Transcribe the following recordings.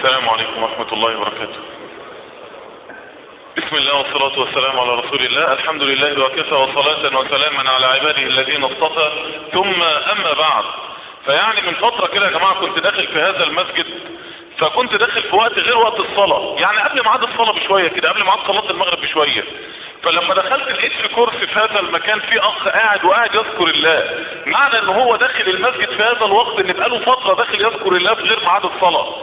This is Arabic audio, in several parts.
السلام عليكم ورحمة الله وبركاته. بسم الله والصلاة والسلام على رسول الله. الحمد لله وكفى وصلاة وسلاما على عباده الذين اصطفى، ثم أما بعد. فيعني من فترة كده يا جماعة كنت داخل في هذا المسجد، فكنت داخل في وقت غير وقت الصلاة، يعني قبل ميعاد الصلاة بشوية كده، قبل ميعاد صلاة المغرب بشوية. فلما دخلت لقيت في كرسي في هذا المكان في اخ قاعد وقاعد يذكر الله. معنى ان هو داخل المسجد في هذا الوقت ان بقاله فترة داخل يذكر الله في غير ميعاد الصلاة.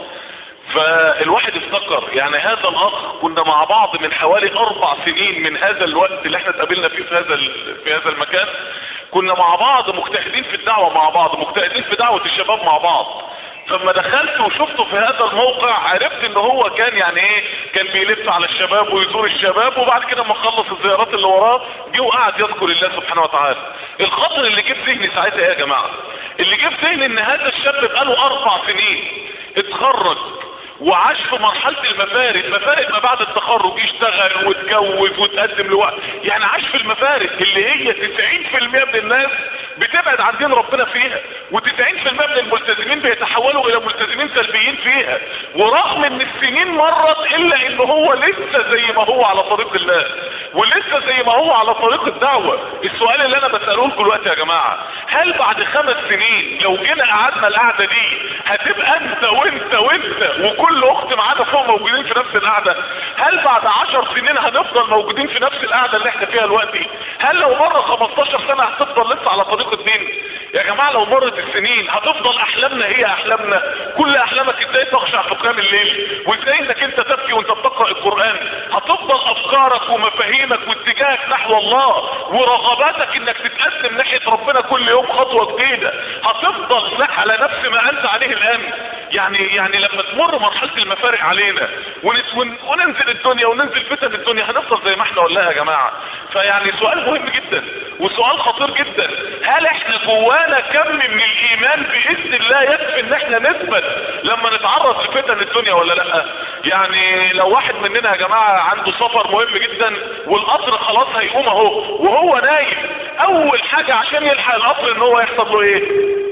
فالواحد افتكر يعني هذا الاخ كنا مع بعض من حوالي 4 سنين من هذا الوقت اللي احنا اتقابلنا فيه في هذا المكان. كنا مع بعض مجتهدين في الدعوة مع بعض، مجتهدين في دعوة الشباب مع بعض. فلما دخلت وشفته في هذا الموقع عرفت ان هو كان يعني ايه، كان بيلف على الشباب ويزور الشباب، وبعد كده لما خلص الزيارات اللي وراه جه وقعد يذكر الله سبحانه وتعالى. الخطر اللي جه في ذهني ساعتها ايه يا جماعه؟ اللي جه في ذهني ان هذا الشاب بقاله 4 سنين اتخرج وعاش في مرحلة المفارق ما بعد التخرج، يشتغل واتجوز وتقدم لوقت، يعني عاش في المفارق اللي هي 90% من الناس بتبعد عن دين ربنا فيها، و90% من الملتزمين بيتحولوا الى ملتزمين سلبيين فيها. ورغم ان السنين مرت الا ان هو لسه زي ما هو على طريق الله، ولسه زي ما هو على طريق الدعوة. السؤال اللي انا بسأله لكم دلوقتي يا جماعة، هل بعد 5 سنين لو جينا قعدنا القعدة دي هتبقى انت وانت وكل اخت معانا فوق موجودين في نفس القعدة؟ هل بعد 10 سنين هنفضل موجودين في نفس القعدة اللي احنا فيها دلوقتي؟ هل لو مر 15 سنة هتفضل لسه على طريق الدين؟ يا جماعة لو مرت السنين هتفضل احلامنا هي احلامنا، كل احلامك ازاي تخشع في قيام الليل، وازاي انك انت تبكي وانت بتقرأ القرآن. هتفضل افكارك ومفاهيمك واتجاهك نحو الله ورغباتك انك تتقدم ناحية ربنا كل يوم خطوة جديدة. هتفضل على نفس ما انت عليه الان. يعني لما تمر مرحلة المفارق علينا وننزل الدنيا وننزل فتن الدنيا هنفضل زي ما احنا ولا يا جماعة؟ فيعني سؤال مهم جدا وسؤال خطير جدا، هل احنا جوانا كم من الايمان باذن الله يكفي ان احنا نثبت لما نتعرض لفتن الدنيا ولا لا؟ يعني لو واحد مننا يا جماعة عنده سفر مهم جدا والقطر خلاص هيقوم اهو وهو نايم، اول حاجة عشان يلحق القطر ان هو يحصل له ايه؟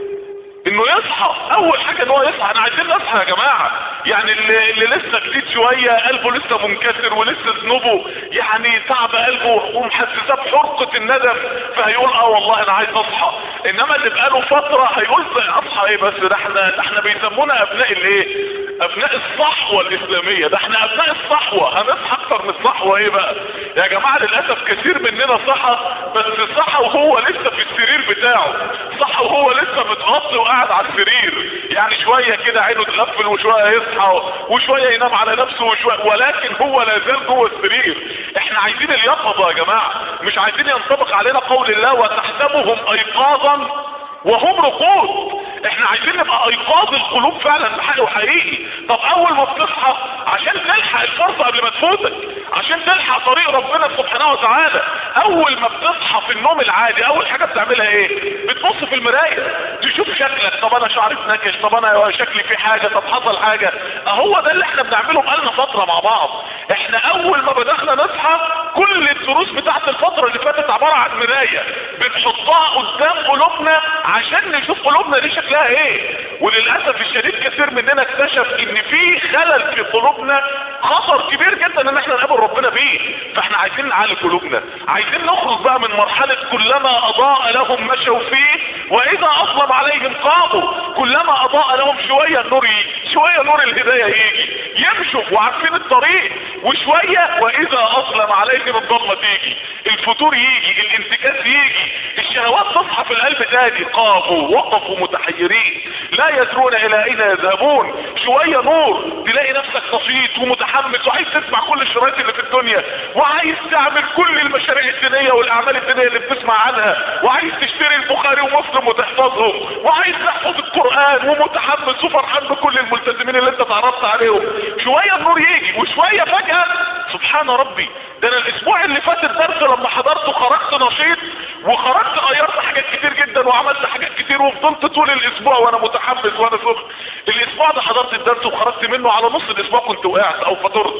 انه يصحى. اول حاجة ان هو يصحى. انا عايزين نصحى يا جماعة. يعني اللي لسه جديد شوية قلبه لسه منكسر ولسه ذنوبه يعني تعب قلبه ومحسساه بحرقة الندم، فهيقول والله انا عايز اصحى. انما اللي بقاله فترة هيقول اصحى ايه بس؟ ده احنا بيسمونا ابناء الايه؟ ابناء الصحوة الاسلامية. ده احنا ابناء الصحوة، هنصحى اكتر من الصحوة ايه بقى يا جماعة؟ للأسف كثير مننا صحى، بس صحى وهو لسه في السرير بتاعه، صحى وهو لسه متغطي وقاعد على السرير، يعني شوية كده عينه تغفل وشوية يصحى وشوية ينام على نفسه ولكن هو لا زال جوه السرير. احنا عايزين اليقظة يا جماعة، مش عايزين ينطبق علينا قول الله وتحسبهم ايقاظا وهم رقود. احنا عايزين نبقى ايقاظ القلوب فعلا بحق وحقيقي. طب اول ما بتصحى عشان تلحق الفرصة قبل ما تفوتك، عشان تلحق طريق ربنا سبحانه وتعالى، اول ما بتصحى في النوم العادي اول حاجة بتعملها ايه؟ بتبص في المراية تشوف شكلك. طب انا شعري اتنكش، طب انا شكلي في حاجة، طب حصل حاجة. اهو ده اللي احنا بنعمله بقالنا فترة مع بعض. احنا اول ما بدأنا نصحى كل الدروس بتاعت الفترة اللي فاتت عبارة عن مراية بنحطها قدام قلوبنا عشان نشوف قلوبنا دي شكلها ايه. وللأسف الشديد كثير مننا اكتشف ان في خلل في قلوبنا خطر كبير جدا ان احنا نقابل ربنا بيه. فاحنا عايزين نعالج قلوبنا، عايزين نخرج بقى من مرحلة كلما اضاء لهم مشوا فيه واذا اظلم عليهم قاموا. كلما اضاء لهم شوية النور يجي، شوية نور الهداية يجي، يمشوا وعارفين الطريق، وشوية واذا اظلم عليهم الظلمة تيجي، الفتور يجي، الانتكاس يجي، الشهوات تصحى في القلب تاني. قاموا وقفوا متحيرين لا يدرون الى اين يذهبون. شوية نور تلاقي نفسك نشيط ومتحمس وعايز تسمع كل الشرايط اللي في الدنيا، وعايز تعمل كل المشاريع الدينية والاعمال الدينية اللي بتسمع عنها، وعايز تشتري البخاري ومسلم وتحفظهم، وعايز تحفظ القرآن ومتحمس وفرحان بكل الملتزمين اللي انت تعرفت عليهم. شوية النور يجي وشوية فجأة سبحان ربي. ده انا الاسبوع اللي فات الدرس لما حضرته خرجت نشيط، وخرجت غيرت حاجات كتير جدا وعملت حاجات كتير، وفضلت طول الاسبوع وانا متحمس وانا سخن. الاسبوع ده حضرت الدرس وخرجت منه على نص الاسبوع كنت وقعت او فطرت. ليه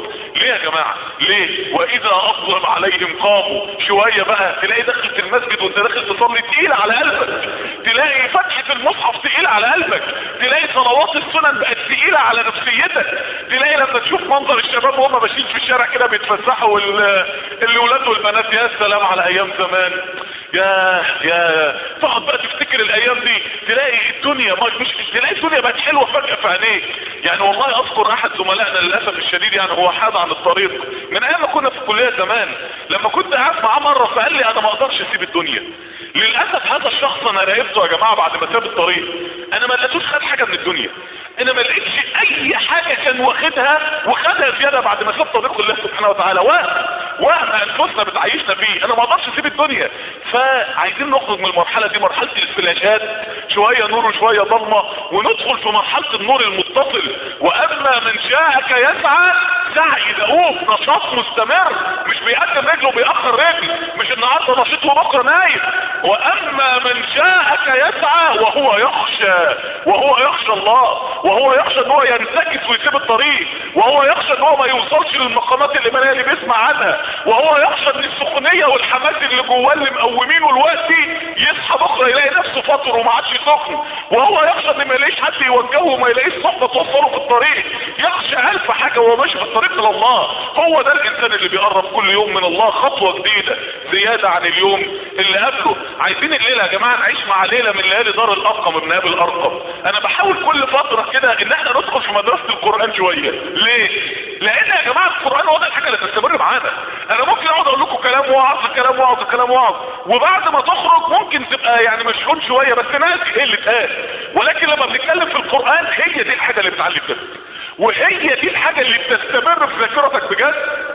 يا جماعة؟ ليه؟ واذا اظلم عليهم قاموا. شوية بقى تلاقي دخلت المسجد وانت داخل تصلي تقيل على قلبك، تلاقي فتحة المصحف تقيل على قلبك، تلاقي صلوات السنن بقت تقيلة على نفسيتك، تلاقي لما تشوف منظر الشباب وهم ماشيين في الشارع كده بيتفسحوا الولاد والبنات، يا سلام على ايام زمان. يا تقعد بقى تفتكر الايام دي، تلاقي الدنيا مش تلاقي الدنيا بقت حلوه فجاه في عينيك. يعني والله اذكر احد زملائنا للاسف الشديد، يعني هو حاد عن الطريق من ايام ما كنا في الكليه زمان، لما كنت قاعد معاه مره فقال لي انا ما اقدرش اسيب الدنيا. للاسف هذا الشخص انا راقبته يا جماعه بعد ما ساب الطريق، انا ما لقيتوش خد حاجه من الدنيا، انا ما لقيتش اي حاجه كان واخدها وخدها زياده بعد ما ساب طريق الله سبحانه وتعالى. وهم انفسنا بتعيشنا فيه، انا ما اقدرش اسيب الدنيا. فعايزين نخرج من المرحله دي، مرحله الفلاشات، شويه نور وشويه ضلمه، وندخل في مرحله النور المتصل. واما من شاءك يسعى سعي دؤوب، نشاط مستمر، مش بيقدم رجله وبيأخر رجل، مش النهارده نشيط وبكره نايم. واما من شاءك يسعى وهو يخشى الله، وهو يخشى ان هو ينتكس ويسيب الطريق، وهو يخشى ان هو ما يوصلش للمقامات الايمانيه اللي بيسمع عنها، وهو يخشى ان السخونيه والحماس اللي جواه اللي مقومينه دلوقتي يصحى بكره يلاقي نفسه فاطر وما عادش سخن، وهو يخشى ان ما يلاقيش حد يوجهه وما يلاقيش صحبه توصله في الطريق، يخشى الف حاجه وهو ماشي في الطريق الى الله. هو ده الانسان اللي بيقرب كل يوم من الله خطوه جديده زياده عن اليوم اللي قبله. عايزين الليله يا جماعه نعيش مع ليله من ليالي دار الارقم ابن ابي الارقم. انا بحاول كل فتره كده ان احنا ندخل في مدرسه القران شويه. ليه؟ لان يا جماعه القران هو ده الحاجه اللي تستمر معانا. انا ممكن اقعد اقول لكم كلام واعظ وبعد ما تخرج ممكن تبقى يعني مشحون شويه بس ناسي ايه اللي اتقال، ولكن لما بنتكلم في القران هي دي الحاجه اللي بتعلم بجد، وهي دي الحاجه اللي بتستمر في ذاكرتك بجد.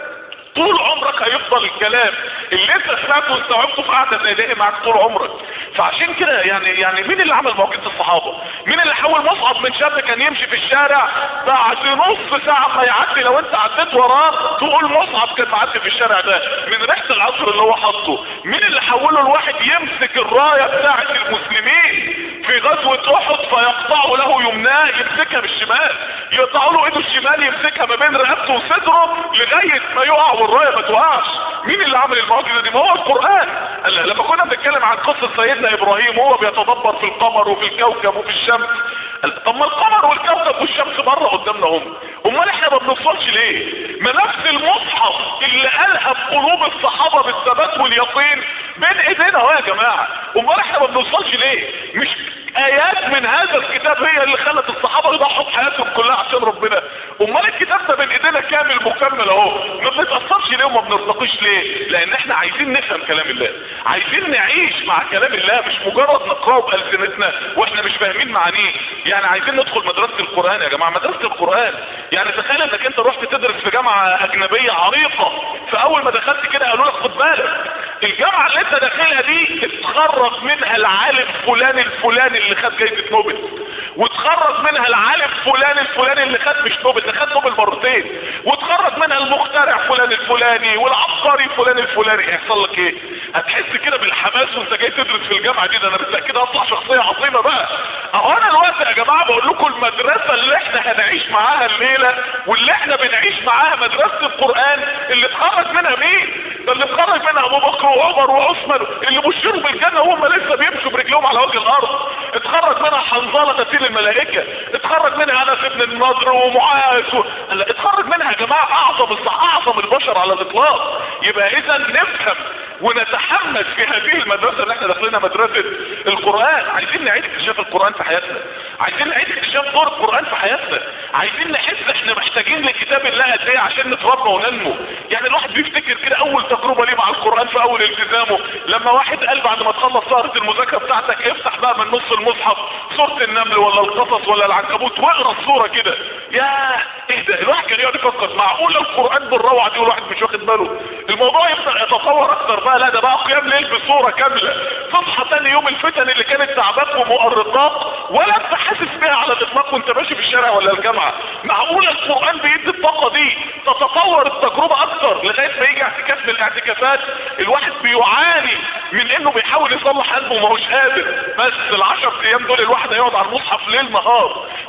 طول عمرك هيفضل الكلام اللي انت سمعته واستوعبته في قعده زي دي معاك طول عمرك. فعشان كده يعني مين اللي عمل معجزه الصحابه؟ مين اللي حول مصعب من شاب كان يمشي في الشارع بعد نص ساعه ما يعدي لو انت عديت وراه تقول مصعب كان معدي في الشارع ده من ريحه العطر اللي هو حاطه؟ مين اللي حوله الواحد يمسك الرايه بتاعه المسلمين في غزوه احد فيقطعوا له يمناه يمسكها بالشمال، يقطعوا له ايده الشمال يمسكها ما بين رقبته وصدره لغايه ما يقع والرايه ما توقعش؟ مين اللي عمل المعجزه دي؟ ما هو القران. لما كنا بنتكلم عن قصه سيدنا ابراهيم وهو بيتدبر في القمر وفي الكوكب وفي الشمس، طب ما القمر والكوكب والشمس بره قدامنا هم، امال احنا ما بنوصلش ليه؟ ما نفس المصحف اللي الهب قلوب الصحابه بالثبات واليقين بين ايدينا اهو يا جماعه، امال احنا ما بنوصلش ليه؟ مش ايات من هذا الكتاب هي اللي خلت الصحابه يضحوا بحياتهم كلها عشان ربنا؟ امال الكتاب ده بين ايدينا كامل مكمل اهو، ما بنتاثرش ليه وما بنرتقيش ليه؟ لان احنا عايزين نفهم كلام الله، عايزين نعيش مع كلام الله، مش مجرد نقراه بالسنتنا واحنا مش فاهمين معانيه. يعني عايزين ندخل مدرسه القران يا جماعه، مدرسه القران. يعني تخيل انك انت رحت تدرس في جامعه اجنبيه عريقه، فاول ما دخلت كده قالوا لك خد بالك الجامعه اللي انت داخلها دي اتخرج منها العالم فلان الفلاني اللي خد جايزه نوبل، واتخرج منها العالم فلان الفلاني اللي خد مش نوبل، ده خد نوبل مرتين، واتخرج منها المخترع فلان الفلاني والعبقري فلان الفلاني. هيحصل لك ايه؟ هتحس كده بالحماس وانت جاي تدرس في الجامعه دي، ده انا بالتاكيد هطلع شخصيه عظيمه بقى. اهو انا الوقت يا جماعه بقول لكم المدرسه اللي احنا هنعيش معاها الليله واللي احنا بنعيش معاها مدرسه القران اللي اتخرج منها مين؟ ده اللي اتخرج منها ابو بكر وعمر وعثمان اللي بشروا بالجنه وهم لسه بيمشوا برجلهم على وجه الارض، اتخرج منها حنظله تسيل الملائكه، اتخرج منها انس بن النضر ومعاذ اتخرج منها يا جماعه اعظم البشر على الاطلاق. يبقى اذا نفهم ونتحمس في هذه المدرسه اللي احنا داخلينها مدرسه القران. عايزين نعيد اكتشاف القران في حياتنا، عايزين نعيد اكتشاف دور القران في حياتنا، عايزين نحس احنا محتاجين لكتاب الله قد ايه عشان نتربى وننمو. يعني الواحد بيفتكر كده اول تجربه ليه مع القران في اول التزامه لما واحد قال بعد ما تخلص سهره المذاكره بتاعتك افتح بقى من نص المصحف سوره النمل ولا القصص ولا العنكبوت واقرا السوره كده. يا ايه ده؟ الواحد كان يقعد يفكر معقول القران بالروعه دي والواحد مش واخد باله؟ الموضوع يبدا يتطور اكتر بقى، لا ده بقى قيام ليل بصوره كامله، تصحى تاني يوم الفتن اللي كانت تعباك ومؤرقات ولا انت حاسس بيها على الاطلاق وانت ماشي في الشارع ولا الجامعه. معقول القران بيدي الطاقه دي تتطور التجربه اكتر لغايه ما يجي اعتكاف من الاعتكافات الواحد بيعاني من انه بيحاول يصلح قلبه وما هوش قادر، بس ال10 ايام دول الواحد هيقعد على المصحف ليل نهار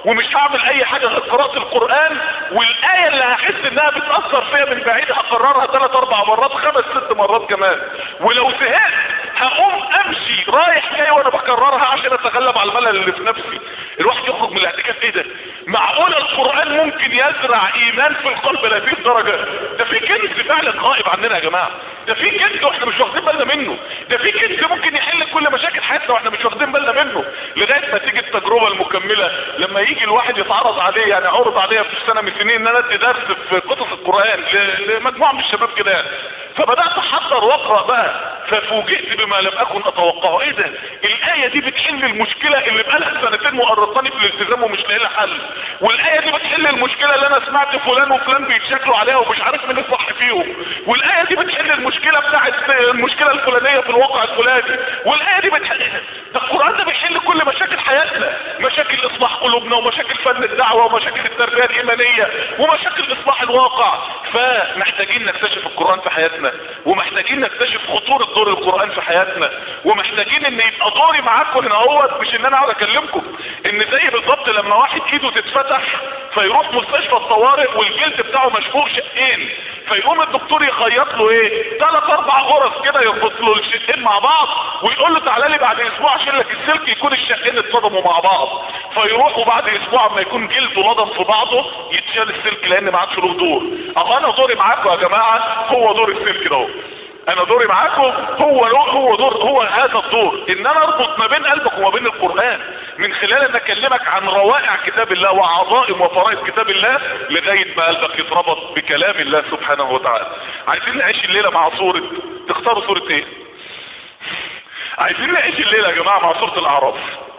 ومش هعمل اي حاجة غير قراءة القرآن، والاية اللي هحس انها بتأثر فيها من بعيد هكررها 3 4 مرات 5 6 مرات كمان، ولو زهقت هقوم امشي رايح جاي وانا بكررها عشان اتغلب على الملل اللي في نفسي. الواحد يخرج من الاعتكاف ايه ده؟ معقول القرآن ممكن يزرع ايمان في القلب لهذه الدرجة؟ ده في كنز فعلا غائب عننا يا جماعة، ده في كنز واحنا مش واخدين بالنا منه، ده في كنز ممكن يحل كل مشاكل حياتنا واحنا مش واخدين بالنا منه، لغاية ما تيجي التجربة المكملة لما يجي الواحد يتعرض عليه. يعني عرض عليا في سنة من سنين ان انا ادي درس في قصص القرآن لمجموعة من الشباب كده يعني، فبدأت احضر واقرأ بقى، ففوجئت بما لم اكن اتوقعه. ايه ده؟ الآية دي بتحل المشكلة اللي بقالها 2 مؤرقاني في الالتزام ومش لاقي لها حل، والآية دي بتحل المشكلة اللي انا سمعت فلان وفلان بيتشكلوا عليها ومش عارف مين الصح فيهم، والآية دي بتحل المشكلة بتاعت المشكلة الفلانية في الواقع الفلاني، والآية دي بتحل. ده القرآن ده بيحل كل مشاكل حياتنا، مشاكل اصلاح قلوبنا ومشاكل فن الدعوة ومشاكل التربية الإيمانية ومشاكل اصلاح الواقع. فمحتاجين نكتشف القرآن في حياتنا، ومحتاجين نكتشف خطورة دور القرآن في حياتنا، ومحتاجين ان يبقى دوري معاكم هنا اهوت مش ان انا اقعد اكلمكم. ان زي بالظبط لما واحد ايده تتفتح فيروح مستشفى الطوارئ والجلد بتاعه مشقوق شقين، فيقوم الدكتور يخيط له ايه 3 4 غرز كده، يربط له الشقين مع بعض ويقول له تعالى لي بعد اسبوع اشيل لك السلك يكون الشقين اتصدموا مع بعض. فيروح وبعد اسبوع اما يكون جلده لضم في بعضه يتشال السلك لان ما عادش له دور. اهو انا دوري معاكم يا جماعه هو دور السلك ده، انا دوري معاكم هو هذا الدور، ان انا اربط ما بين قلبك وما بين القرآن من خلال ان اكلمك عن روائع كتاب الله وعظائم وفرائض كتاب الله لغاية ما قلبك يتربط بكلام الله سبحانه وتعالى. عايزين نعيش الليلة مع سورة، تختاروا سورة ايه؟ عايزين نعيش الليلة يا جماعة مع سورة الاعراف.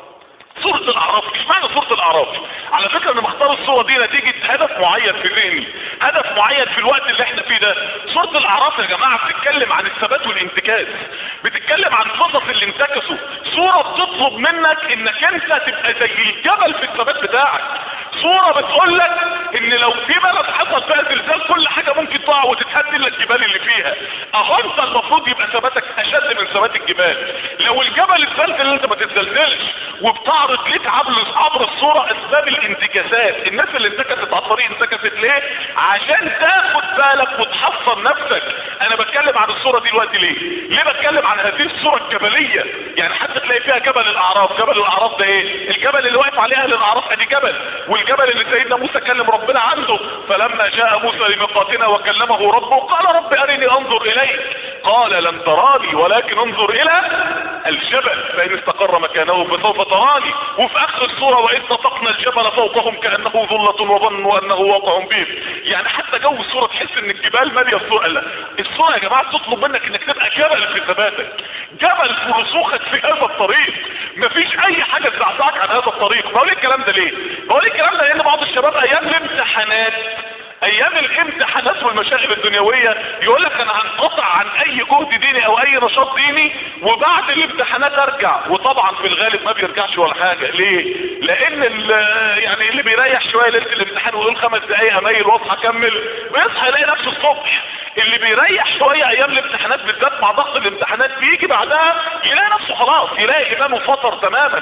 سورة الاعراف، ايش معنى سورة الاعراف؟ على فكرة انا مختار الصورة دي نتيجة هدف معين في ذهني، هدف معين في الوقت اللي احنا فيه ده. سورة الاعراف يا جماعة بتتكلم عن الثبات والانتكاس، بتتكلم عن قصص اللي انتكسوا، صورة بتطلب منك انك انت تبقى زي الجبل في الثبات بتاعك، صورة بتقول لك ان لو في بلد حصل فيها زلزال كل حاجة ممكن تقع وتتهد لك الجبال اللي فيها، اهو انت المفروض يبقى ثباتك اشد من ثبات الجبال. لو الجبل اتزلزل انت ما تتزلزلش، وبتعرض ليك عبر الصورة اسباب الانتكاسات. الناس اللي انتكست على الطريق انتكست ليه؟ عشان تاخد بالك وتحصن نفسك. انا بتكلم عن الصورة دي دلوقتي ليه بتكلم عن هذه الصورة الجبلية؟ يعني حتى تلاقي فيها جبل الاعراف. جبل الاعراف ده ايه؟ الجبل اللي واقف عليه اهل الاعراف ادي جبل، والجبل اللي سيدنا موسى كلم ربنا عنده، فلما جاء موسى لميقاتنا وكلمه ربه قال رب ارني انظر اليك قال لن تراني ولكن انظر الى الجبل فان استقر مكانه فسوف تراني. وفي اخر الصورة واذ نطقنا الجبل فوقهم كانه ظلة وظنوا انه واقع بهم. يعني حتى جو الصورة تحس ان الجبال مالية الصورة. لا، الصورة يا جماعة تطلب منك انك تبقى جبل في ثباتك، جبل في رسوخك في هذا الطريق، مفيش اي حاجة تزعزعك عن هذا الطريق. بقول الكلام ده ليه؟ بقول الكلام ده لان بعض الشباب ايام الامتحانات، ايام الامتحانات والمشاغل الدنيوية يقول لك انا هنقطع عن اي جهد ديني او اي نشاط ديني وبعد الامتحانات ارجع. وطبعا في الغالب ما بيرجعش ولا حاجة. ليه؟ لان يعني اللي بيريح شوية ليلة الامتحان ويقول 5 دقايق اميل واصحى اكمل بيصحى يلاقي نفسه الصبح. اللي بيريح شوية ايام الامتحانات بالذات مع ضغط الامتحانات بيجي بعدها يلاقي نفسه خلاص، يلاقي ايمانه فطر تماما.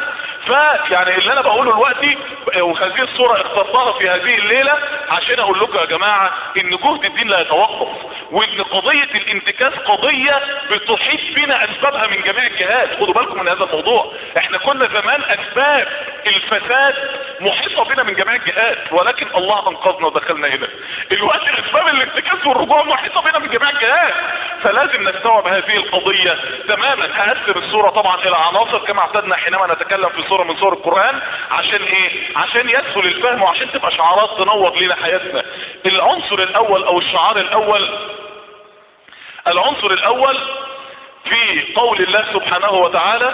فيعني اللي انا بقوله دلوقتي وهذه الصورة اخترتها في هذه الليلة عشان اقول لكم يا جماعة ان جهد الدين لا يتوقف، وان قضية الانتكاس قضية بتحيط بنا اسبابها من جميع الجهات. خدوا بالكم من هذا الموضوع. احنا كنا زمان اسباب الفساد محيطة بنا من جميع الجهات، ولكن الله انقذنا ودخلنا هنا. الوقت اسباب الانتكاس والرجوع محيطة بنا من جميع الجهات، فلازم نستوعب هذه القضية تماما. هقسم الصورة طبعا الى عناصر كما اعتدنا حينما نتكلم في صورة من صور القرآن. عشان ايه؟ عشان يسهل الفهم وعشان تبقى شعارات تنور لنا حياتنا. العنصر الاول او الشعار الاول، العنصر الاول في قول الله سبحانه وتعالى،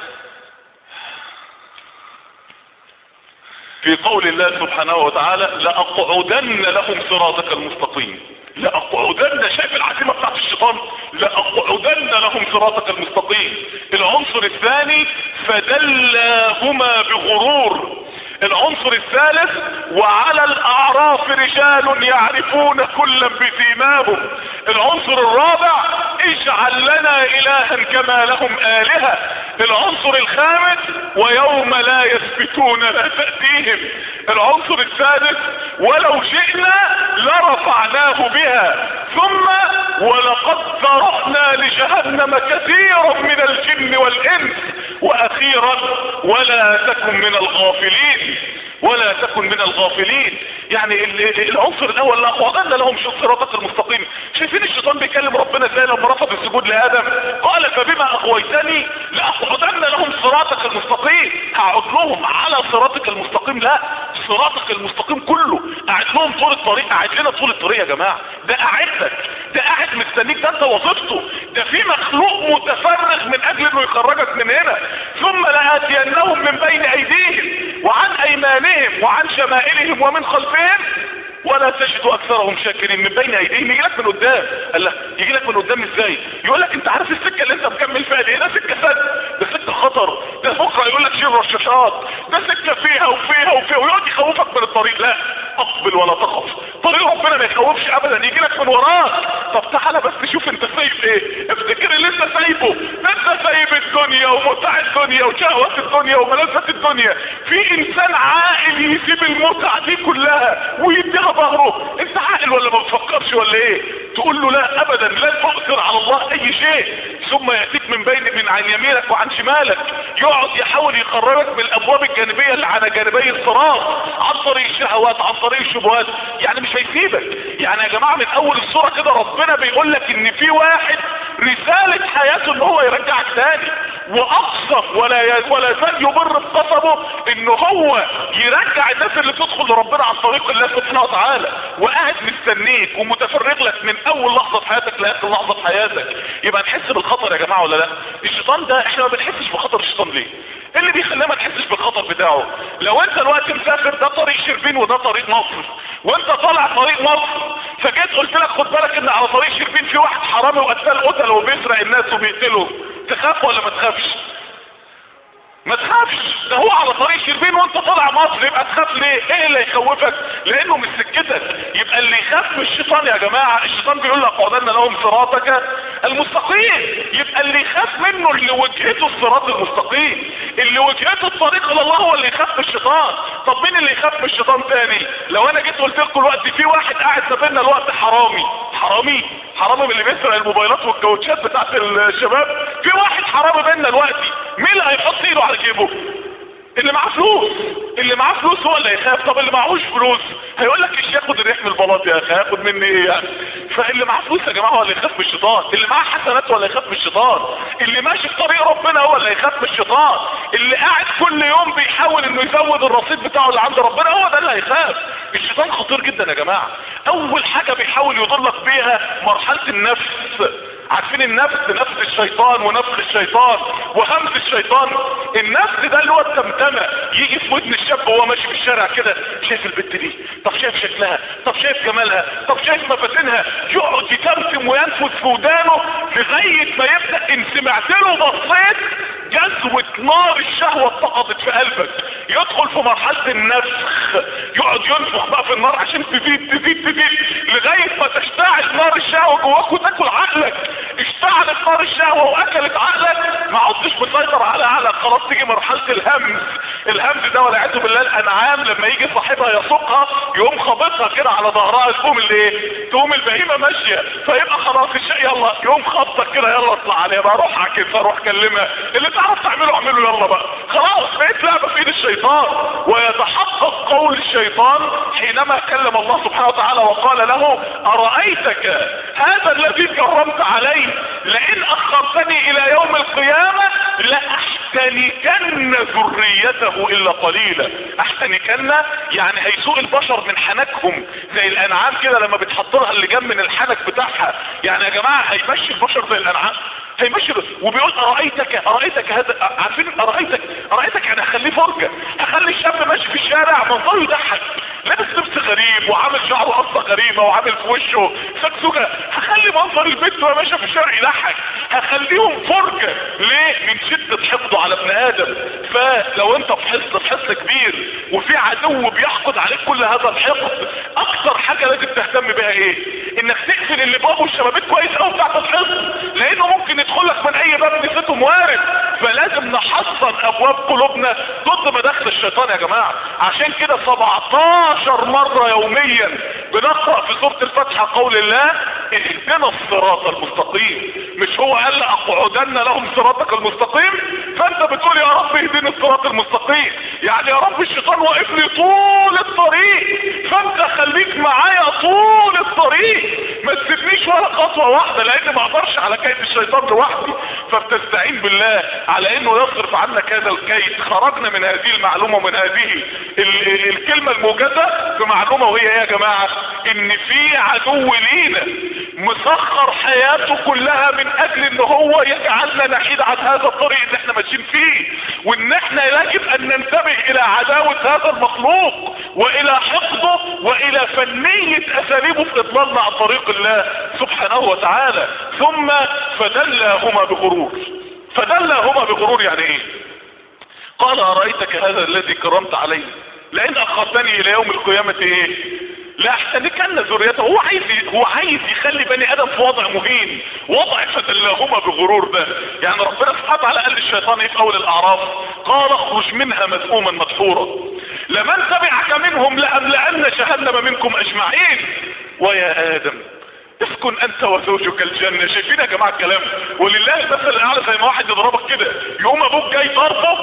في قول الله سبحانه وتعالى لأقعدن لهم صراطك المستقيم. لأقعدن، شايف العزيمة بتاعت الشيطان؟ لأقعدن لهم صراطك المستقيم. العنصر الثاني فدلاهما بغرور. العنصر الثالث وعلى الاعراف رجال يعرفون كلا بسيماهم. العنصر الرابع اجعل لنا الها كما لهم الهة. العنصر الخامس ويوم لا يثبتون لا تأتيهم. العنصر السادس ولو شئنا لرفعناه بها ثم ولقد ذرأنا لجهنم كثيرا من الجن والإنس. واخيرا ولا تكن من الغافلين، ولا تكن من الغافلين. يعني العنصر الاول وضعنا لهم صراطك المستقيم. شايفين الشيطان بيكلم ربنا ازاي لما رفض السجود لادم؟ قال فبما اغويتني لاقعدن لهم صراطك المستقيم. هقعد لهم على صراطك المستقيم؟ لا، صراطك المستقيم كله قاعد لهم طول الطريق. قاعد لنا طول الطريق يا جماعه، ده قاعد لك، ده قاعد مستنيك، ده انت وظيفته. ده في مخلوق متفرغ من اجل انه يخرجك من هنا. ثم لآتينهم من بين ايديهم وعن ايمانهم وعن شمائلهم ومن خلفهم ولا تجد اكثرهم شاكرين. من بين ايديهم يجي لك من قدام. قال لك يجي لك من قدام ازاي؟ يقول لك انت عارف السكه اللي انت مكمل فيها دي؟ ده سكه سد، ده سكه خطر، ده بكره يقول لك شيل رشاشات، ده سكه فيها وفيها وفيها، ويقعد يخوفك من الطريق. لا، اقبل ولا تخف. طريق ربنا ما يخوفش ابدا، يجي لك من وراك. طب تعالى بس شوف انت سايب ايه. افتكر اللي انت سايبه. انت سايب الدنيا ومتع الدنيا وشهوات الدنيا وملذات الدنيا. في انسان عاقل يسيب المتع دي كلها ويديها ظهره؟ انت عاقل ولا ما بتفكرش ولا ايه؟ تقول له لا ابدا، لن تؤثر على الله اي شيء. ثم ياتيك من عن يمينك وعن شمالك، يقعد يحاول يخرجك من الابواب الجانبيه اللي على جانبي الصراط، عن طريق الشهوات، عن طريق الشبهات. يعني مش هيسيبك. يعني يا جماعه من اول الصوره كده ربنا بيقول لك ان في واحد رساله حياته ان هو يرجعك تاني، واقسم ولا زال يبر بقسمه ان هو يرجع الناس اللي تدخل لربنا عن طريق الله سبحانه وتعالى. وقاعد مستنيك ومتفرغ لك من اول لحظه في حياتك لاخر لحظه في حياتك. يبقى نحس بالخطر يا جماعه ولا لا؟ الشيطان ده احنا ما بنحسش بخطر الشيطان ليه؟ ايه اللي بيخلينا ما نحسش بالخطر بتاعه؟ لو انت الوقت مسافر، ده طريق شربين وده طريق مصر، وانت طالع طريق مصر، فجيت قلت لك خد بالك ان على طريق شربين في واحد حرامي وقتل وبيسرق الناس وبيقتلهم، تخاف ولا ما تخافش؟ ما تخافش. ده هو على طريق شربين وانت طالع مصر، يبقى تخاف ليه؟ ايه اللي يخوفك؟ لانه مش سكتك. يبقى اللي يخاف من الشيطان يا جماعه، الشيطان بيقول لك اعدلنا لهم صراطك المستقيم. يبقى اللي يخاف منه اللي وجهته الصراط المستقيم، اللي وجهته الطريق الى الله، هو اللي يخاف من الشيطان. طب مين اللي يخاف من الشيطان تاني؟ لو انا جيت قلت لكم الوقت في واحد قاعد سابلنا الوقت حرامي من اللي بيسرق الموبايلات والكاوتشات بتاعت الشباب، في واحد حرامي بيننا دلوقتي، مين اللي هيحط ايده على جيبه؟ اللي معاه فلوس. اللي معاه فلوس هو اللي هيخاف. طب اللي معهوش فلوس هيقول لك ايش ياخد الريح من البلاط يا اخي، هياخد مني ايه يعني؟ فاللي معاه فلوس يا جماعه هو اللي يخاف من الشيطان. اللي معاه حسنات هو اللي يخاف من الشيطان. اللي ماشي في طريق ربنا هو اللي يخاف من الشيطان. اللي قاعد كل يوم بيحاول انه يزود الرصيد بتاعه اللي عند ربنا هو ده اللي هيخاف. الشيطان خطير جدا يا جماعه. اول حاجه بيحاول يضلك بيها مرحله النفس. عارفين النفس؟ نفس الشيطان ونفخ الشيطان وهمس الشيطان. النفس ده اللي هو التمتمه، يجي في ودن الشاب وهو ماشي في الشارع كده، شايف البنت دي، طب شايف شكلها، طب شايف جمالها، طب شايف مفاتنها، يقعد يتمتم وينفذ في ودانه لغايه ما يبدا ان سمعت له بصيت جذوه نار الشهوه اتقضت في قلبك، يدخل في مرحله النفخ، يقعد ينفخ بقى في النار عشان تزيد لغايه ما تشتعل نار الشهوه جواك وتاكل عقلك. اشتعلت نار الشهوه واكلت عقلك، ما عدتش مسيطر على عقلك، خلاص تيجي مرحله الهمز. الهمز ده والعياذ بالله الانعام لما يجي صاحبها يسوقها يقوم خابطها كده على ظهرها، تقوم البهيمه ماشيه، فيبقى خلاص يلا يقوم خبطك كده، يلا اطلع عليها بقى، روح عكسها، روح كلمها، اللي تعرف تعمله اعمله يلا بقى، خلاص بقيت لعبه في ايد الشيطان. ويتحقق قول الشيطان حينما كلم الله سبحانه وتعالى وقال له ارايتك هذا الذي كرمت عليه لئن اخرتني الى يوم القيامه لاحتنكن ذريته الا قليلا. احتنكن يعني هيسوق البشر من حنكهم زي الانعام كده لما بتحط لها اللجام من الحنك بتاعها. يعني يا جماعه هيمشي البشر زي الانعام، هيمشي. وبيقول ارايتك هذا، عارفين ارايتك يعني هخليه فرجه، هخلي الشاب ماشي في الشارع منظره يضحك، لابس لبس غريب وعامل شعره قصه غريبه وعامل في وشه سكسوكه، هخلي منظر البنت وهي ماشيه في الشارع يضحك، هخليهم فرجه. ليه؟ من شده حقده على ابن ادم. فلو انت في حصن كبير وفي عدو بيحقد عليك كل هذا الحقد، اكثر حاجه لازم تهتم بها ايه؟ انك تقفل اللي بابه الشبابيك كويس قوي بتاعت الحصن، لانه ممكن يدخل لك من اي باب نسيته موارد. فلازم ابواب قلوبنا ضد مداخل الشيطان يا جماعة. عشان كده 17 مرة يوميا بنقرأ في سورة الفاتحة قول الله اهدنا الصراط المستقيم. مش هو قال لاقعدن لهم صراطك المستقيم؟ فانت بتقول يا رب اهدني الصراط المستقيم، يعني يا رب الشيطان واقف لي طول الطريق، فانت خليك معايا طول الطريق، ما تسيبنيش ولا خطوة واحدة، لان ما اقدرش على كيد الشيطان لوحدي. فبتستعين بالله على انه يصرف عنك هذا الكيد. خرجنا من هذه المعلومة ومن هذه الكلمة الموجزة بمعلومة، وهي يا جماعة ان في عدو لينا مسخر حياته كلها من اجل ان هو يجعلنا نحيد عن هذا الطريق اللي احنا ماشيين فيه، وان احنا يجب ان ننتبه الى عداوة هذا المخلوق والى حقده والى فنية اساليبه في اضلالنا عن طريق الله سبحانه وتعالى. ثم فدلاهما بغرور. فدلاهما بغرور يعني ايه؟ قال ارايتك هذا الذي كرمت عليه لئن اخرتني الى يوم القيامة ايه؟ لا احتنكن ذريته. هو عايز يخلي بني ادم في وضع مهين، وضع فدلاهما بغرور ده. يعني ربنا سبحانه وتعالى قال للشيطان في اول الاعراف قال اخرج منها مذءوما مدحورا لمن تبعك منهم لأملأن جهنم منكم اجمعين ويا ادم اسكن انت وزوجك الجنة. شايفين يا جماعة الكلام؟ ولله المثل الاعلى، زي ما واحد يضربك كده يقوم ابوك جاي ضربه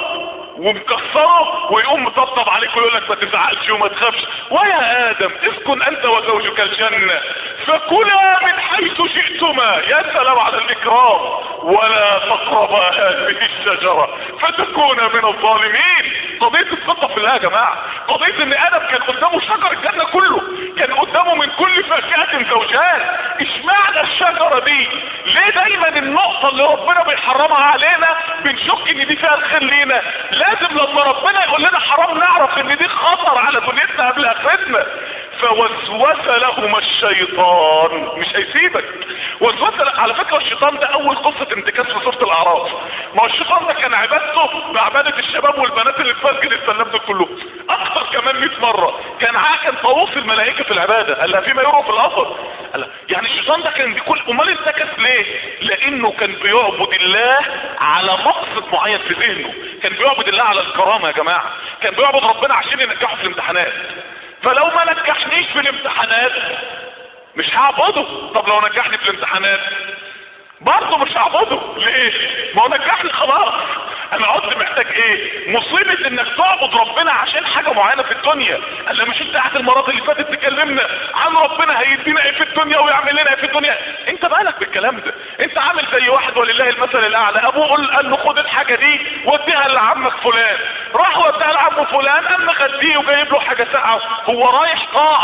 ومكسره ويقوم مطبطب عليك ويقول لك ما تزعلش وما تخافش. ويا ادم اسكن انت وزوجك الجنة فكلا من حيث شئتما، يا سلام على الاكرام، ولا تقربا هذه الشجرة فتكونا من الظالمين. قضية الثقة في الله يا جماعة، قضية ان ادم كان قدامه شجر الجنة كله، كان قدامه من كل فاكهة زوجان. اشمعنى الشجرة دي؟ ليه دايما النقطة اللي ربنا بيحرمها علينا بنشك ان دي فيها الخير لينا؟ لازم لما ربنا يقول لنا حرام نعرف ان دي خطر على دنيتنا قبل اخرتنا. فوسوس لهما الشيطان، مش هيسيبك. وسوس على فكرة الشيطان ده اول قصة انتكاس في سورة الاعراف. ما الشيطان ده كان عبادته بعبادة الشباب والبنات اللي في مسجد السلام دول كلهم اكتر كمان 100 مرة. كان طاووس الملائكة في العبادة، قال فيما يرى في الاثر. يعني الشيطان ده كان بيقول امال انتكس ليه؟ لانه كان بيعبد الله على مقصد معين في ذهنه، كان بيعبد الله على الكرامة يا جماعة، كان بيعبد ربنا عشان ينجحه في الامتحانات. فلو ما نجحنيش في الامتحانات مش هعبده. طب لو نجحني في الامتحانات برضه مش هعبده. ليه؟ ما هو نجحني خلاص، انا عدت محتاج ايه؟ مصيبة انك تعبد ربنا عشان حاجة معينة في الدنيا. الا مش انت قاعد المرات اللي فاتت تكلمنا عن ربنا هيدينا ايه في الدنيا ويعمل لنا ايه في الدنيا؟ انت مالك بالكلام ده؟ انت عامل زي واحد ولله المثل الاعلى، ابوه قال له خد الحاجة دي وديها لعمك فلان، راح وديها لعمه فلان، قام مغديه وجايب له حاجة ساقعة. هو رايح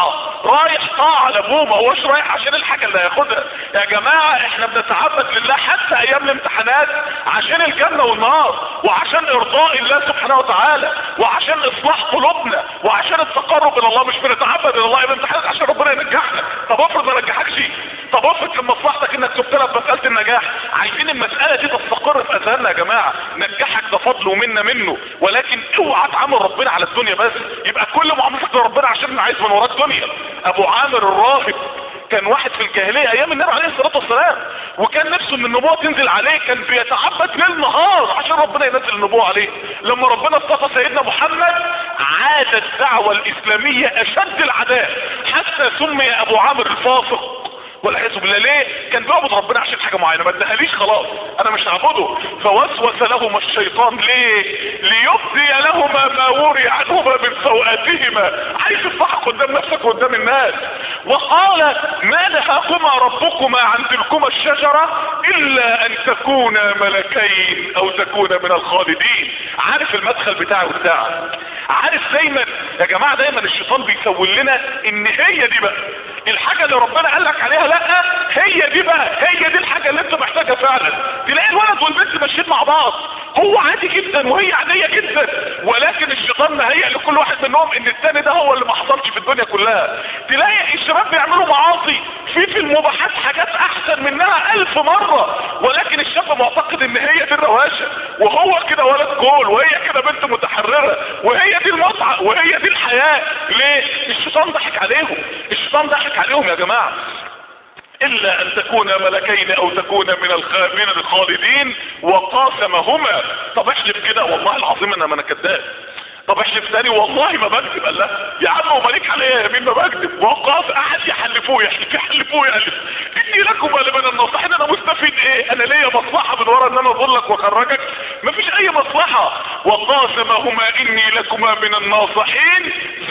طاعة لابوه، ما هوش رايح عشان الحاجة اللي هياخدها. يا جماعة احنا بنتعبد لله حتى ايام الامتحانات عشان الجنة والنار، وعشان ارضاء الله سبحانه وتعالى، وعشان اصلاح قلوبنا، وعشان التقرب الى الله. مش بنتعبد الى الله الامتحانات عشان ربنا ينجحنا. طب افرض ما نجحكش، طب افرض كان مصلحتك انك تبتلى بمسألة النجاح. عايزين المسألة دي تستقر في اذهاننا يا جماعة. نجحك ده فضل ومنا منه، ولكن اوعى تعامل ربنا على الدنيا بس، يبقى كل معاملتك لربنا عشان عايز من وراك دنيا. ابو عامر الراهب كان واحد في الجاهلية ايام النبي عليه الصلاة والسلام، وكان نفسه ان النبوة تنزل عليه، كان بيتعبد ليل نهار عشان ربنا ينزل النبوة عليه. لما ربنا اصطفى سيدنا محمد عاد الدعوة الاسلامية اشد العداء، حتى سمي ابو عامر الفاسق والعياذ بالله. ليه؟ كان بيعبد ربنا عشان حاجه معينه، ما ادهاليش خلاص انا مش هعبده. فوسوس لهما الشيطان ليه؟ ليبدي لهما ما وري عنهما من سوءاتهما. عايز تفضحك قدام نفسك قدام الناس. وقال ما نهاكما ربكما عن تلكما الشجره الا ان تكونا ملكين او تكونا من الخالدين. عارف المدخل بتاعي وبتاعك؟ عارف دايما يا جماعه، دايما الشيطان بيسول لنا ان هي دي بقى الحاجة اللي ربنا قال لك عليها، لا هي دي بقى، هي دي الحاجة اللي انت محتاجها فعلا. تلاقي الولد والبنت ماشيين مع بعض، هو عادي جدا وهي عادية جدا، ولكن الشيطان مهيأ لكل واحد منهم ان التاني ده هو اللي ما حصلش في الدنيا كلها. تلاقي الشباب بيعملوا معاصي في المباحات حاجات احسن منها 1000 مرة، ولكن الشاب معتقد ان هي دي الرواشة، وهو كده ولد كول، وهي كده بنت متحررة، وهي دي المتعة، وهي دي الحياة. ليه؟ الشيطان ضحك عليهم، الشيطان ضحك عليهم يا جماعة. الا ان تكونا ملكين او تكونا من الخالدين وقاسمهما. طب احلف كده والله العظيم انا كذاب. طب احلف تاني والله ما بكذب. قال لا يا عم ومالك عليا يمين ما بكذب. وقاف قعد يحلفوه يحلف اني لكم لمن الناصحين. انا مستفيد ايه؟ انا ليا مصلحه من ورا ان انا اضلك واخرجك؟ مفيش اي مصلحه. وقاسمهما اني لكما من الناصحين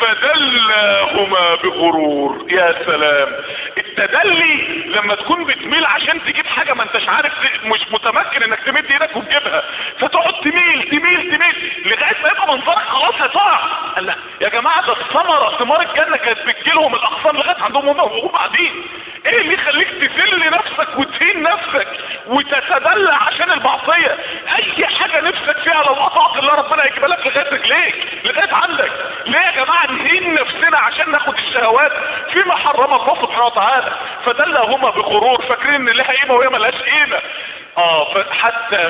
فدلاهما بغرور. يا سلام. التدلي لما تكون بتميل عشان تجيب حاجه ما انتش عارف، مش متمكن انك تمد ايدك وتجيبها، فتقعد تميل لغايه ما يبقى منظرك خلاص هتقع. قال لا يا جماعه، ده الثمره ثمار الجنه كانت بتجيلهم الاقسام لغايه عندهم هم وبعدين ايه اللي يخليك تذل نفسك وتهين نفسك وتتدلى عشان المعصيه؟ اي حاجه نفسك فيها لو قطعت الله ربنا يجيبها لك لغايه رجليك لغايه عندك. ليه يا جماعه نهين نفسنا عشان ناخد الشهوات فيما حرم الله سبحانه وتعالى؟ فدلهما بغرور، فاكرين ان لها قيمه وهي ملهاش قيمه. حتى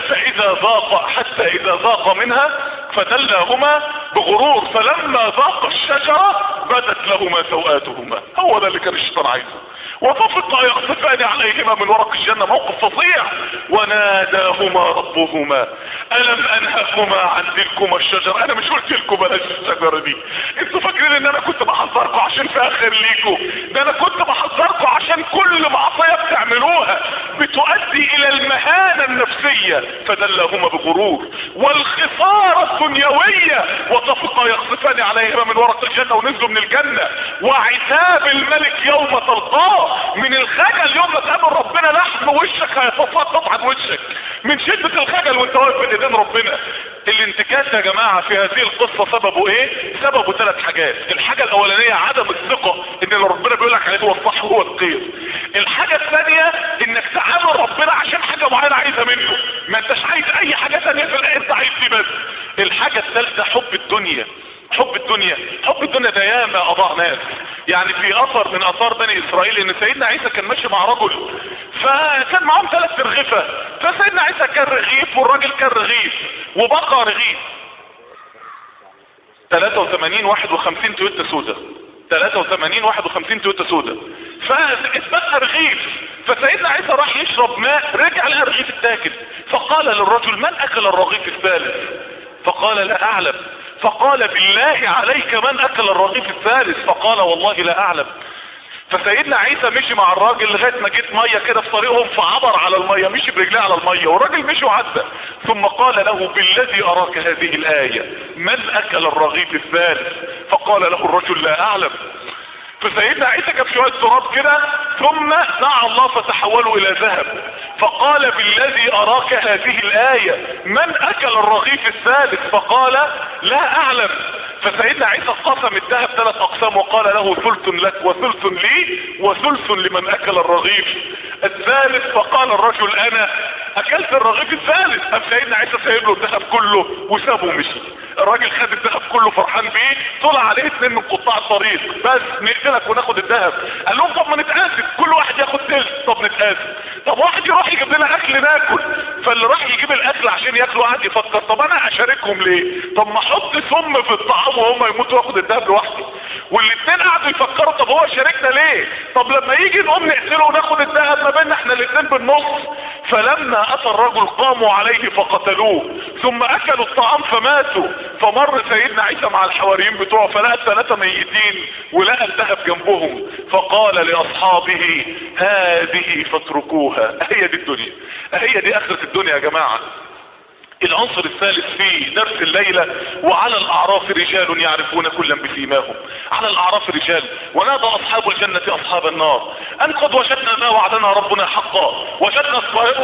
اذا ذاق منها فدلاهما بغرور فلما ذاق الشجرة بدت لهما سوآتهما. هو ده اللي كان الشيطان عايزه. وطفقا يخصفان عليهما من ورق الجنة، موقف فظيع. وناداهما ربهما ألم أنهكما عن تلكما الشجرة؟ أنا مش قلت لكم بلاش الشجرة دي؟ انتوا فاكرين ان انا كنت بحذركم عشان في اخر ليكم؟ ده انا كنت بحذركم عشان كل معصية بتعملوها بتؤدي الى المهانة النفسية. فدلهما بغرور. والخسارة الدنيوية وطفقا يخصفان عليهما من ورق الجنة ونزلوا من الجنة. وعتاب الملك يوم تلقاه، من الخجل يوم ما تقابل ربنا لحم وشك هيتساقط عن وشك من شدة الخجل وانت واقف بين ايدين ربنا. الانتكاس يا جماعة في هذه القصة سببه ايه؟ سببه 3 حاجات. الحاجة الاولانية عدم الثقة ان اللي ربنا بيقول لك عليه هو الصح هو الخير. الحاجة الثانية انك تعامل ربنا عشان حاجة معينة عايزها منه، ما انتش عايز اي حاجة ثانية في الحياة، انت عايز دي بس. الحاجة الثالثة حب الدنيا. حب الدنيا ده ياما اضاع ناس. يعني في اثر من اثار بني اسرائيل ان سيدنا عيسى كان ماشي مع رجل فكان معهم 3 رغيفة، فسيدنا عيسى كان رغيف والراجل كان رغيف وبقى رغيف 83 51 تويوتا سودا 83 51 تويوتا سودا، فاتبقى رغيف. فسيدنا عيسى راح يشرب ماء، رجع لقى الرغيف اتاكل، فقال للرجل من اكل الرغيف الثالث؟ فقال لا اعلم. فقال بالله عليك من اكل الرغيف الثالث؟ فقال والله لا اعلم. فسيدنا عيسى مشي مع الراجل لغايه ما جت ميه كده في طريقهم، فعبر على الميه، مشي برجليه على الميه والراجل مشي وعدى. ثم قال له بالذي اراك هذه الايه من اكل الرغيف الثالث؟ فقال له الرجل لا اعلم. فسيدنا عيسى جاب شويه تراب كده ثم دعا الله فتحولوا الى ذهب. فقال بالذي اراك هذه الايه من اكل الرغيف الثالث؟ فقال لا اعلم. فسيدنا عيسى قسم الذهب 3 اقسام وقال له ثلث لك وثلث لي وثلث لمن اكل الرغيف الثالث. فقال الرجل انا اكلت الرغيف الثالث. قام سيدنا عيسى سايب له الذهب كله وسابه ومشي. الراجل خد الذهب كله فرحان بيه، طلع عليه 2 من قطاع الطريق، بس نقتلك وناخد الذهب. قال لهم طب ما نتقاسم، كل واحد ياخد ثلث. طب نتقاسم، طب واحد يروح يجيب لنا اكل ناكل. فاللي راح يجيب الاكل عشان ياكله قعد يفكر طب انا اشاركهم ليه؟ طب ما احط سم في الطعام وهم يموتوا واخد الذهب لوحدي. والاثنين قعدوا يفكروا طب هو شاركنا ليه؟ طب لما يجي نقوم نقتله وناخد الذهب ما بيننا احنا الاثنين بالنص. فلما اتى الرجل قاموا عليه فقتلوه ثم اكلوا الطعام فماتوا. فمر سيدنا عيسى مع الحواريين بتوعه فلقى 3 ميتين ولقى الذهب جنبهم، فقال لاصحابه هذه فاتركوها. هي دي الدنيا، هي دي اخرة الدنيا يا جماعة. العنصر الثالث في درس الليلة وعلى الاعراف رجال يعرفون كلا بسيماهم. على الاعراف رجال ونادى اصحاب الجنة اصحاب النار ان قد وجدنا ما وعدنا ربنا حقا، وجدنا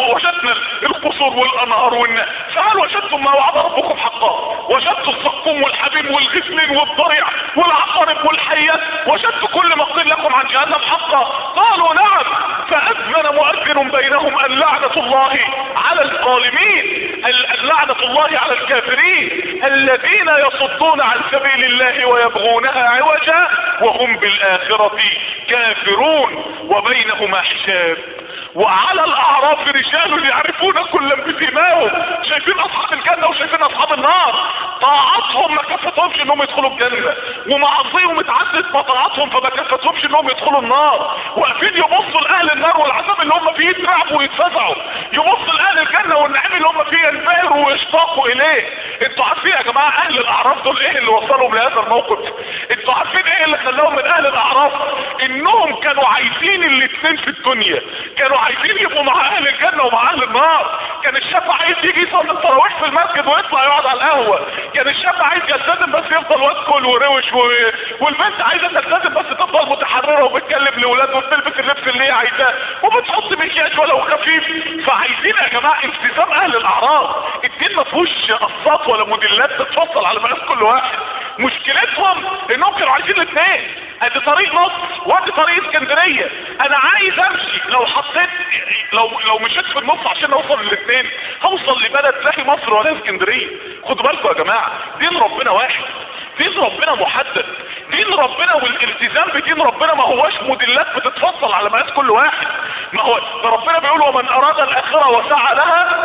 القصور والانهار والنهر، فهل وجدتم ما وعد ربكم حقا؟ وجدتوا الصقم والحبيب والغسلين والضريع والعقارب والحيات، وجدتوا كل ما قيل لكم عن جهنم حقا؟ قالوا نعم. فاذن مؤذن بينهم اللعنة الله على الظالمين، لعنة الله على الكافرين الذين يصدون عن سبيل الله ويبغونها عوجا وهم بالآخرة كافرون وبينهما حجاب. وعلى الاعراف رجال يعرفون كلا بسيماهم. شايفين اصحاب الجنة وشايفين اصحاب النار. طاعات طاعاتهم ما كفتهمش انهم يدخلوا الجنة، ومعاصيهم اتعدت بطاعاتهم فما كفتهمش انهم يدخلوا النار، واقفين يبصوا لاهل النار والعذاب اللي هم فيه يترعبوا ويتفزعوا، يبصوا لاهل الجنة والنعيم اللي هم فيه ينبهروا ويشتاقوا اليه. انتوا عارفين يا جماعة اهل الاعراف دول ايه اللي وصلهم لهذا الموقف؟ انتوا عارفين ايه اللي خلاهم من اهل الاعراف؟ انهم كانوا عايزين الاتنين في الدنيا، كانوا عايزين يبقوا مع اهل الجنة ومع اهل النار. كان الشاب عايز يجي يصلي التراويح في المسجد ويطلع يقعد على القهوة، كان الشاب عايز يلتزم بس يفضل واسكل وروش والبنت عايزة تلتزم بس تفضل متحررة وبتكلم لاولادها وبتلبس اللبس اللي هي عايزاه وبتحط مكياج ولو خفيف. فعايزين يا جماعة التزام اهل الاعراف. الدين ما فيهوش قصات ولا موديلات تتفصل على مقاس كل واحد. مشكلتهم انهم كانوا عايزين الاثنين، ادي طريق مصر وادي طريق اسكندريه. انا عايز امشي، لو حطيت لو مشيت في النص عشان اوصل للاثنين هوصل لبلد لا هي مصر ولا اسكندريه. خدوا بالكم يا جماعه، دين ربنا واحد، دين ربنا محدد، دين ربنا والالتزام بدين ربنا ما هواش موديلات بتتفصل على مقاس كل واحد. ما هو ربنا بيقول ومن اراد الاخره وسعى لها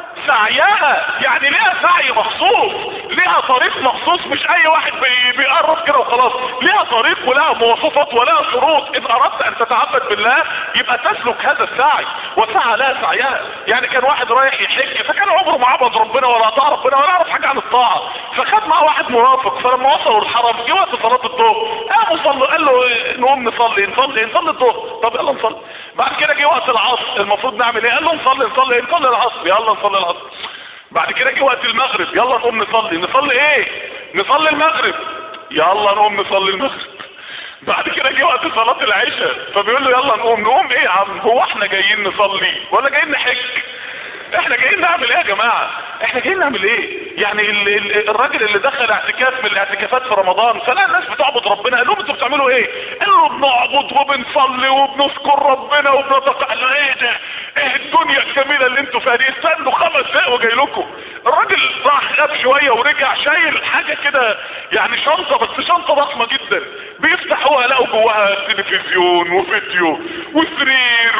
سعيها، يعني ليها سعي مخصوص، ليها طريق مخصوص، مش اي واحد بيقرب كده وخلاص، ليها طريق ولها مواصفات ولها شروط. ان اردت ان تتعبد بالله يبقى تسلك هذا السعي، وسعى لها سعيها. يعني كان واحد رايح يحج فكان عمره ما عبد ربنا ولا اطاع ربنا ولا يعرف حاجه عن الطاعه، فخد معاه واحد مرافق، فلما وصلوا الحرم جه وقت صلاه الظهر قاموا صلوا، قال له نقوم نصلي الظهر، طب يلا نصلي. بعد كده جه وقت العصر المفروض نعمل ايه؟ قال له نصلي العصر، يلا نصلي العصر. بعد كده جه وقت المغرب، يلا نقوم نصلي ايه؟ نصلي المغرب، يلا نقوم نصلي المغرب. بعد كده جه وقت صلاة العشاء فبيقول له يلا نقوم ايه يا عم؟ هو احنا جايين نصلي ولا جايين نحج؟ احنا جايين نعمل ايه يا جماعة؟ احنا جايين نعمل ايه؟ يعني الراجل اللي دخل اعتكاف من الاعتكافات في رمضان فلا الناس بتعبد ربنا، قال لهم انتوا بتعملوا ايه؟ قالوا بنعبد وبنصلي وبنذكر ربنا وبنتقال. ايه ده؟ ايه الدنيا الجميلة اللي انتوا فيها دي؟ استنوا 5 دقايق وجاي لكم. الراجل راح غاب شوية ورجع شايل حاجة كده يعني شنطة، بس شنطة ضخمة جدا، بيفتحوها لقوا جواها تلفزيون وفيديو وسرير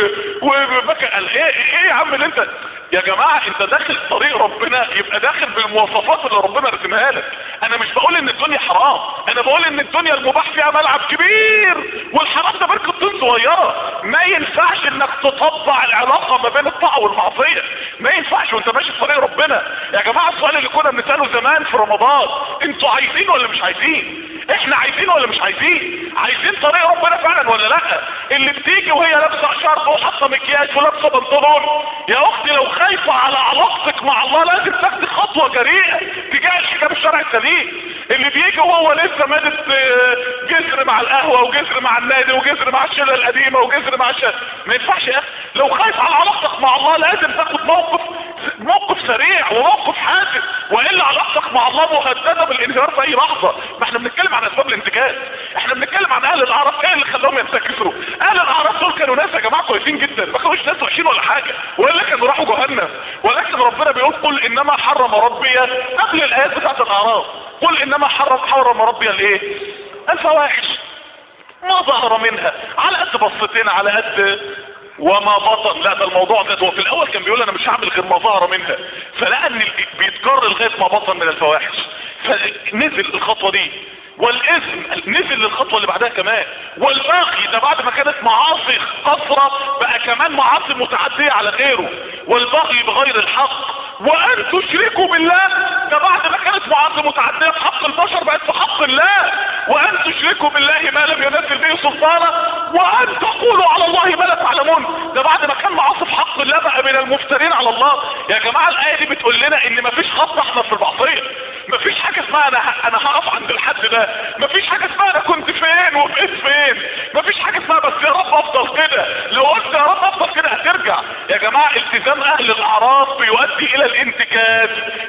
وبكى. قال ايه يا عم اللي انت يا جماعة انت داخل طريق ربنا يبقى داخل بالمواصفات اللي ربنا رسمها لك. انا مش بقول ان الدنيا حرام، انا بقول ان الدنيا المباح فيها ملعب كبير والحرام ده بركة طين صغيرة. ما ينفعش انك تطبع العلاقة ما بين الطاعة والمعصية، ما ينفعش وانت ماشي في طريق ربنا. يا جماعة السؤال اللي كنا بنسأله زمان في رمضان، انتوا عايزين ولا مش عايزين؟ احنا عايزين ولا مش عايزين؟ عايزين طريق ربنا فعلا ولا لا؟ اللي بتيجي وهي لابسه شرط وحاطه مكياج ولابسه بنطلون، يا اختي لو خايفه على علاقتك مع الله لازم تاخدي خطوه جريئه تجاه الحجاب الشرعي السليم. اللي بيجي وهو لسه مادت جسر مع القهوه وجسر مع النادي وجسر مع الشله القديمه وجسر مع ما ينفعش يا اخي. لو خايف على علاقتك مع الله لازم تاخد موقف سريع وموقف حاسم، والا علاقتك مع الله مهدده بالانهيار في اي لحظه. ما احنا بنتكلم عن اسباب الانتكاس، احنا بنتكلم عن اهل الاعراف. ايه اللي خلاهم ينتكسوا؟ اهل الاعراف دول كانوا ناس يا جماعه كويسين جدا، ما كانوش ناس وحشين ولا حاجه، والا كانوا راحوا جهنم. ولكن ربنا بيقول قل انما حرم ربي، قبل الايات بتاعت الاعراف قل انما حرم ربي الايه؟ الفواحش ما ظهر منها، على قد بصتين على قد وما بطن. لا ده الموضوع ده هو في الاول كان بيقول انا مش هعمل غير ما ظهر منها، فلقى ان بيتكرر لغايه ما بطن من الفواحش فنزل الخطوه دي. والاثم نزل للخطوه اللي بعدها كمان. والباقي ده بعد ما كانت معاصي قصرة بقى كمان معاصي متعديه على غيره. والبغي بغير الحق وان تشركوا بالله، ده بعد ما كانت معاصي متعديه في حق البشر بقت في حق الله. وان تشركوا بالله ما لم ينزل به سلطانا وان تقولوا على الله ما لا تعلمون، ده بعد ما كان معاصي في حق الله بقى من المفترين على الله. يا جماعه الايه دي بتقول لنا ان مفيش خط احمر في المعصيه، مفيش حاجه اسمها انا هقف عند الحد ده، مفيش حاجه اسمها انا كنت فين وبقيت فين، مفيش حاجه اسمها بس يا رب افضل كده. لو قلت يا رب افضل كده هترجع. يا جماعه التزام اهل الاعراف بيؤدي الى الانتكاس.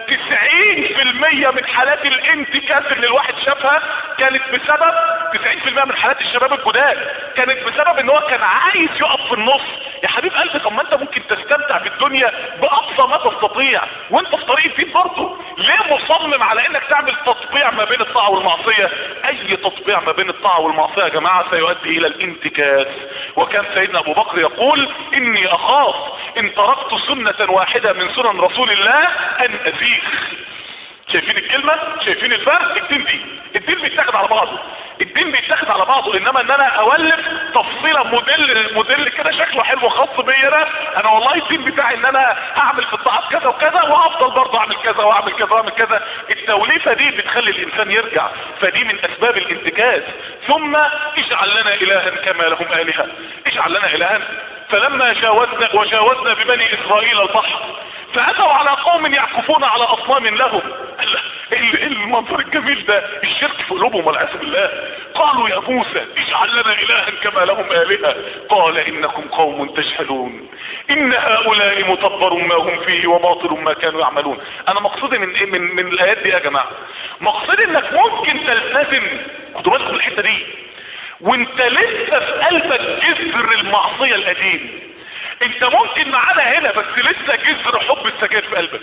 90% من حالات الانتكاس اللي الواحد شافها كانت بسبب 90% من حالات الشباب الجداد كانت بسبب ان هو كان عايز يقف في النص. يا حبيب قلبي طب ما انت ممكن تستمتع بالدنيا باقصى ما تستطيع وانت في طريق الدين برضه، ليه مصمم على انك تعمل تطبيع ما بين الطاعه والمعصيه؟ اي تطبيع ما بين الطاعه والمعصيه يا جماعه سيؤدي الى الانتكاس. وكان سيدنا ابو بكر يقول اني اخاف ان تركت سنه واحده من سنن رسول الله ان ازيغ. شايفين الكلمة؟ شايفين الفرق؟ الدين بيتاخد على بعضه، الدين بيتاخد على بعضه. انما ان انا اولف تفصيلة موديل كده شكله حلو خاص بيا انا والله الدين بتاعي ان انا هعمل في الطاعات كذا وكذا وهفضل برضه اعمل كذا واعمل كذا واعمل كذا. التوليفة دي بتخلي الانسان يرجع، فدي من اسباب الانتكاس. ثم اجعل لنا الها كما لهم الهة، اجعل لنا الها. فلما وجاوزنا ببني اسرائيل البحر فاتوا على قوم يعكفون على اصنام لهم. ايه المنظر الجميل ده؟ الشرك في قلوبهم والعياذ بالله. قالوا يا موسى اجعل لنا الها كما لهم الهة قال انكم قوم تجهلون ان هؤلاء متبر ما هم فيه وباطل ما كانوا يعملون. انا مقصودي من الايات دي يا جماعه، مقصودي انك ممكن تلتزم، خدوا بالكم من الحته دي، وانت لسه في قلبك جذر المعصيه القديم. انت ممكن معانا هنا بس لسه جذر حب السجاير في قلبك،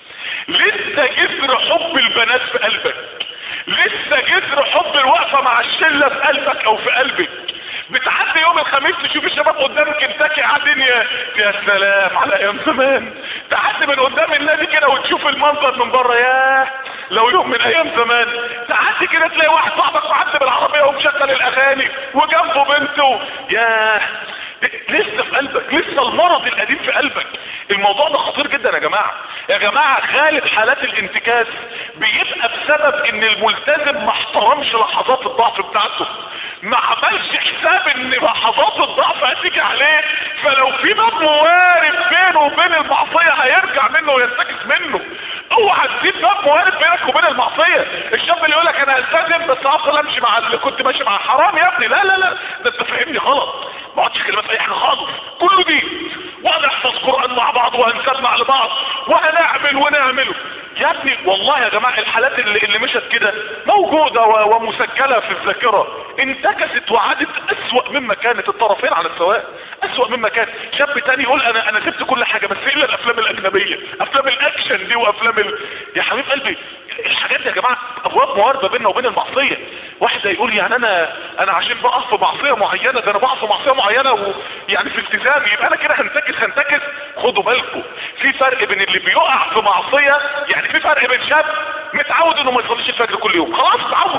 لسه جذر حب البنات في قلبك، لسه جذر حب الوقفه مع الشله في قلبك او في قلبك. بتعدي يوم الخميس تشوف الشباب قدام كنتاكي قاعدين يا سلام على ايام زمان. تعدي من قدام النادي كده وتشوف المنظر من بره، ياه لو يوم من ايام زمان. تعدي كده تلاقي واحد صاحبك معدي بالعربيه ومشغل الاغاني وجنبه بنته، ياه لسه في قلبك، لسه المرض القديم في قلبك. الموضوع ده خطير جدا يا جماعه. يا جماعه غالب حالات الانتكاس بيبقى بسبب ان الملتزم ما احترمش لحظات الضعف بتاعته، ما عملش حساب ان لحظات الضعف هتيجي عليه، فلو في باب موارد بينه وبين المعصيه هيرجع منه وينتكس منه. اوعى تسيب باب موارد بينك وبين المعصيه. الشاب اللي يقول لك انا التزم بس هفضل امشي مع اللي كنت ماشي معاه، حرام يا ابني. لا لا لا، ده انت فاهمني غلط. ما اقعدش كلمات اي حاجه خالص، كله دي وهنحفظ قران مع بعض وهنسمع لبعض وهنعمل ونعمله. يا ابني والله يا جماعه الحالات اللي مشت كده موجوده ومسجله في الذاكره، انتكست وعادت اسوأ مما كانت، الطرفين على السواء اسوأ مما كانت. شاب تاني يقول انا سبت كل حاجه بس الا الافلام الاجنبيه، افلام الاكشن دي وافلام يا حبيب قلبي الحاجات دي يا جماعه ابواب موارده بيننا وبين المعصيه. واحد يقول يعني انا عشان بقف في معصيه معينه، ده انا بقف في معصيه معينه ويعني في التزامي يبقى انا كده هنتكس. خدوا بالكم في فرق بين اللي بيقع في معصيه، يعني في فرق بين شاب متعود انه ما يصليش الفجر كل يوم، خلاص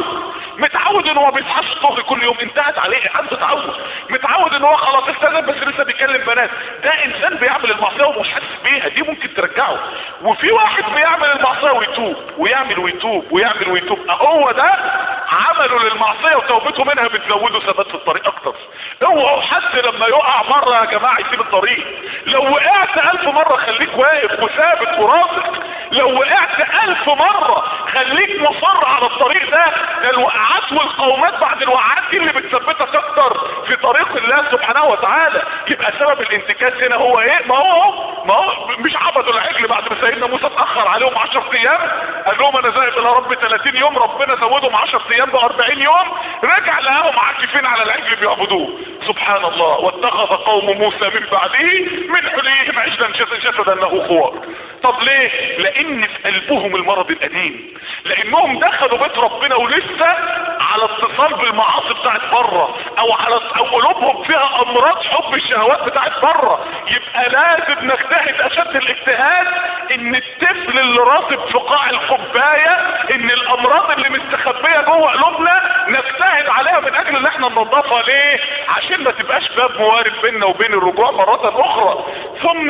متعود انه ما بيصحاش الظهر كل يوم، انتهت عليه عنده تعود. متعود ان هو خلاص التزم بس لسه بيكلم بنات، ده انسان بيعمل المعصيه ومش حاسس بيها، دي ممكن ترجعه. وفي واحد بيعمل المعصيه ويتوب ويعمل ويتوب، هو ده عمله للمعصيه وتوبته منها بتزوده ثبات في الطريق اكتر. اوعوا حد لما يقع مره يا جماعه يسيب الطريق. لو وقعت 1000 مره خليك واقف وثابت وراسخ، لو وقعت 1000 مرة خليك مصر على الطريق ده الوقعات والقومات بعد الوقعات دي اللي بتثبتك اكتر في طريق الله سبحانه وتعالى. يبقى سبب الانتكاس هنا هو ايه؟ ما هو مش عبدوا العجل بعد ما سيدنا موسى اتأخر عليهم 10 ايام، قال لهم انا ذاهب الى رب 30 يوم، ربنا زودهم 10 ايام ب 40 يوم، رجع لقاهم عاكفين على العجل بيعبدوه. سبحان الله. واتخذ قوم موسى من بعده من حليهم عجلا جسدا له خوار. طب ليه؟ لان في قلبهم المرض القديم، لانهم دخلوا بيت ربنا ولسه على اتصال بالمعاصي بتاعت بره، او قلوبهم فيها امراض حب الشهوات بتاعت بره. يبقى لازم نجتهد اشد الاجتهاد ان الطفل اللي راصب في قاع الكوبايه، ان الامراض اللي مستخبيه جوه قلوبنا نجتهد عليها من اجل ان احنا ننضفها. ليه؟ عشان ما تبقاش باب موارد بيننا وبين الرجوع مرة اخرى. ثم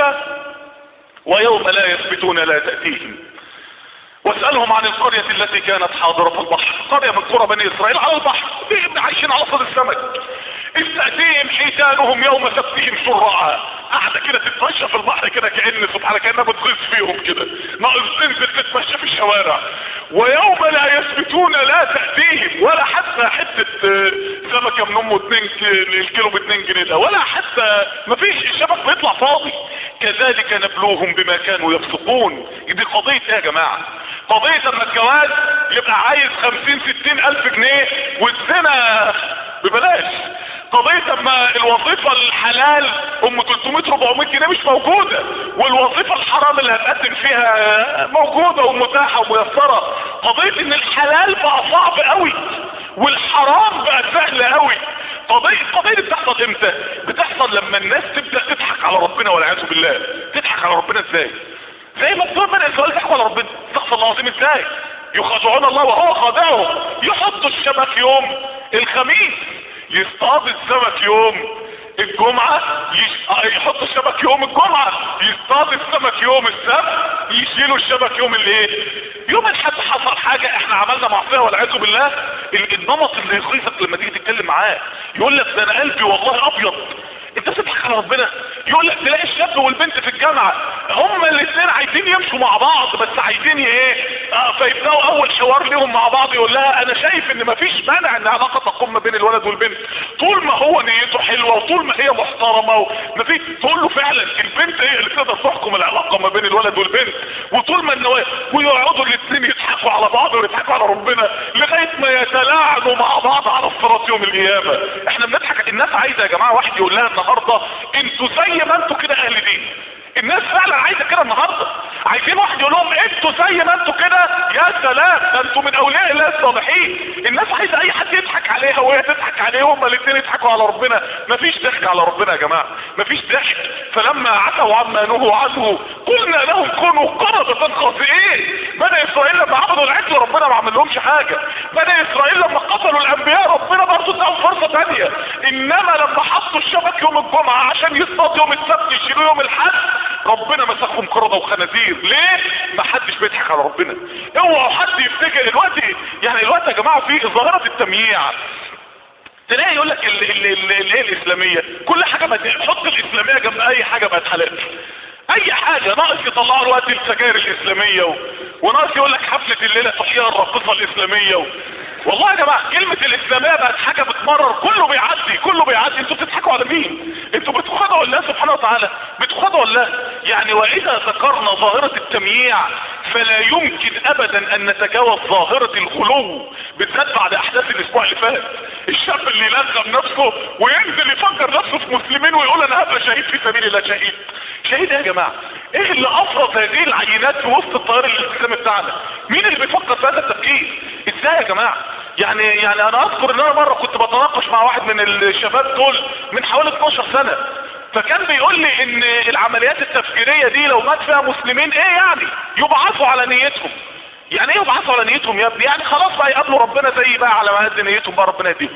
ويوم لا يثبتون لا تأتيهم واسألهم عن القرية التي كانت حاضرة البحر، قرية من قرى بني اسرائيل على البحر عايشين على صيد السمك. إذ تأتيهم حيتانهم يوم سبتهم شرعا، قاعدة كده تتمشى في البحر كده كأن سبحانه كأنها بتغيظ فيهم كده، ناقص تنزل تتمشى في الشوارع. ويوم لا يثبتون لا تأتيهم، ولا حتى حتة سمكة من امه الكيلو ب2 جنيه ده، ولا حتى مفيش، الشبك بيطلع فاضي. كذلك نبلوهم بما كانوا يفسقون. دي قضية ايه يا جماعة؟ قضية اما الجواز يبقى عايز 50-60 الف جنيه والزنا ببلاش. قضية اما الوظيفة الحلال ام 300-400 جنيه مش موجودة، والوظيفة الحرام اللي هتقدم فيها موجودة ومتاحة وميسرة. قضية ان الحلال بقى صعب قوي والحرام بقى سهل قوي. القضية دي بتحصل امتى؟ بتحصل لما الناس تبدأ تضحك على ربنا والعياذ بالله. تضحك على ربنا ازاي؟ زي ما بتقول بني اسرائيل ضحكوا على ربنا، استغفر الله العظيم ازاي؟ يخادعون الله وهو خادعهم. يحطوا الشبك يوم الخميس، يصطاد السمك يوم الجمعة، يحطوا الشبك يوم الجمعة، يصطاد السمك يوم السبت، يشيلوا الشبك يوم الايه؟ يوم الحد. حصل حاجة احنا عملنا معصية والعياذ بالله. النمط اللي يخيفك لما تيجي تتكلم معاه يقول لك ده انا قلبي والله ابيض. انت بتضحك على ربنا. يقول لك تلاقي الشاب والبنت في الجامعة هما الاثنين عايزين يمشوا مع بعض، بس عايزين ايه؟ فيبداوا اول حوار ليهم مع بعض يقول لها انا شايف ان مفيش مانع ان علاقة تقوم ما بين الولد والبنت طول ما هو نيته حلوة وطول ما هي محترمة ومفيش. تقول له فعلا البنت هي اللي تقدر تحكم العلاقة ما بين الولد والبنت، وطول ما النوايا ويقعدوا الاثنين يضحكوا على بعض ويضحكوا على ربنا لغاية ما يتلاعنوا مع بعض على الصراط يوم القيامة. احنا بنضحك. الناس عايزة يا جماعة واحد يقول لها النهاردة انتوا زي ما انتوا كده اهل دين. الناس فعلا عايزه كده النهارده، عايزين واحد يقول لهم انتوا زي ما انتوا كده. يا سلام، ده انتوا من اولياء الله الصالحين. الناس عايزه اي حد يضحك عليها وهي تضحك عليه، هما الاثنين يضحكوا على ربنا. مفيش ضحك على ربنا يا جماعه، مفيش ضحك. فلما عتوا عما نهوا عنه قلنا لهم كونوا قردة خاسئين. بني اسرائيل لما عبدوا العجل ربنا ما عمل لهمش حاجه. بني اسرائيل لما قتلوا الانبياء ربنا برضه اداهم فرصه ثانيه. انما لما حطوا الشبك يوم الجمعه عشان يصطادوا يوم السبت يشيلوا يوم الاحد ربنا مسخهم قردة وخنازير. ليه؟ ما حدش بيضحك على ربنا. اوعوا حد يفتكر دلوقتي، يعني دلوقتي يا جماعه في ظاهره التمييع. تلاقي يقول لك اللي هي الاسلاميه كل حاجه حط الاسلاميه جنب اي حاجه بقت حلال. اي حاجه ناقص يطلعوا الوقت السجاير الاسلاميه وناقص يقول لك حفله الليله تحيا الراقصه الاسلاميه والله يا جماعه كلمه الاسلاميه بقت حاجه بتمرر. كله بيعدي كله بيعدي. انتوا بتضحكوا على مين؟ انتوا بتخدعوا الله سبحانه وتعالى، بتخدعوا الله. يعني واذا ذكرنا ظاهره التمييع فلا يمكن ابدا ان نتجاوز ظاهره الخلو، بالذات بعد احداث الاسبوع اللي فات. الشاب اللي يلغم نفسه وينزل يفكر نفسه في مسلمين ويقول انا هبقى شهيد في سبيل الله. شهيد شهيد ايه يا جماعه؟ ايه اللي افرض هذه العينات في وسط التيار الاسلامي بتاعنا؟ مين اللي بيفكر في هذا التفكير؟ ازاي يا جماعه؟ يعني انا اذكر ان انا مره كنت بتناقش مع واحد من الشباب دول من حوالي 12 سنه، فكان بيقول لي ان العمليات التفجيريه دي لو مات فيها مسلمين ايه يعني؟ يبعثوا على نيتهم. يعني ايه يبعثوا على نيتهم يا ابني؟ يعني خلاص بقى يقابلوا ربنا زي بقى على ما قد نيتهم بقى ربنا يهديهم.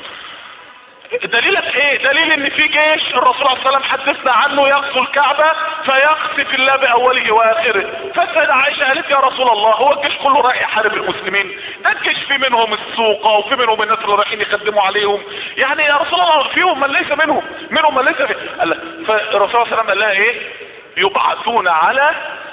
دليلك ايه؟ دليل ان في جيش الرسول صلى الله عليه وسلم حدثنا عنه يغزو الكعبة فيقصف الله باوله واخره. فالسيدة عائشة قالت يا رسول الله هو الجيش كله رايح يحارب المسلمين؟ ده الجيش في منهم السوقة وفي منهم الناس اللي رايحين يخدموا عليهم. يعني يا رسول الله فيهم من ليس منهم من ليس فيه. فالرسول صلى الله عليه وسلم قال لها ايه؟ يبعثون على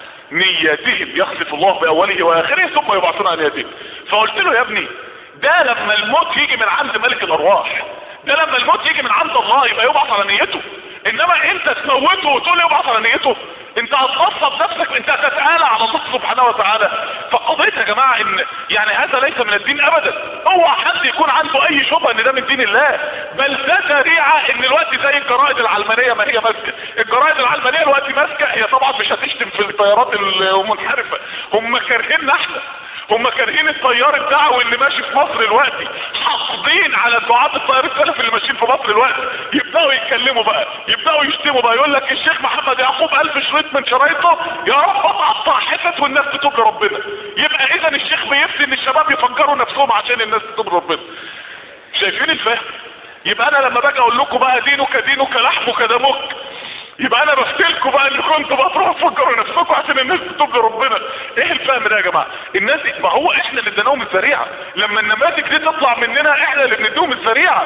نياتهم يخسف الله باوله واخره ثم يبعثون على نياتهم. فقلت له يا ابني ده لما الموت يجي من عند ملك الارواح، ده لما الموت يجي من عند الله يبقى يبعث على نيته. انما انت تموته وتقول لي يبعث على نيته، انت هتغصب نفسك، انت هتتعالى على الله سبحانه وتعالى. فقضية يا جماعة ان يعني هذا ليس من الدين ابدا. اوعى حد يكون عنده اي شبهة ان ده من دين الله، بل ده ذريعة ان الوقت زي الجرائد العلمانية ما هي ماسكة. الجرائد العلمانية الوقت ماسكة، هي طبعا مش هتشتم في التيارات المنحرفة، هم كارهيننا احنا، هم كارهين التيار الدعوي اللي ماشي في مصر دلوقتي، حاقدين على دعاة التيار السلفي اللي ماشيين في مصر دلوقتي. يبداوا يتكلموا بقى، يبداوا يشتموا بقى، يقول لك الشيخ محمد يعقوب 1000 شريط من شرايطه يا رب اقطع حتت والناس تتوب لربنا. يبقى اذا الشيخ بيفتي ان الشباب يفجروا نفسهم عشان الناس تتوب لربنا. شايفين الفهم؟ يبقى انا لما باجي اقول لكم بقى دينك دينك لحمك دمك، يبقى انا بفتلكوا بقى ان كنتوا بقى تروحوا تفجروا نفسكم عشان الناس تتوب لربنا. ايه الفهم ده يا جماعه؟ الناس ما هو احنا اللي اديناهم الذريعه. لما النماذج دي تطلع مننا احنا اللي بنديهم الذريعه.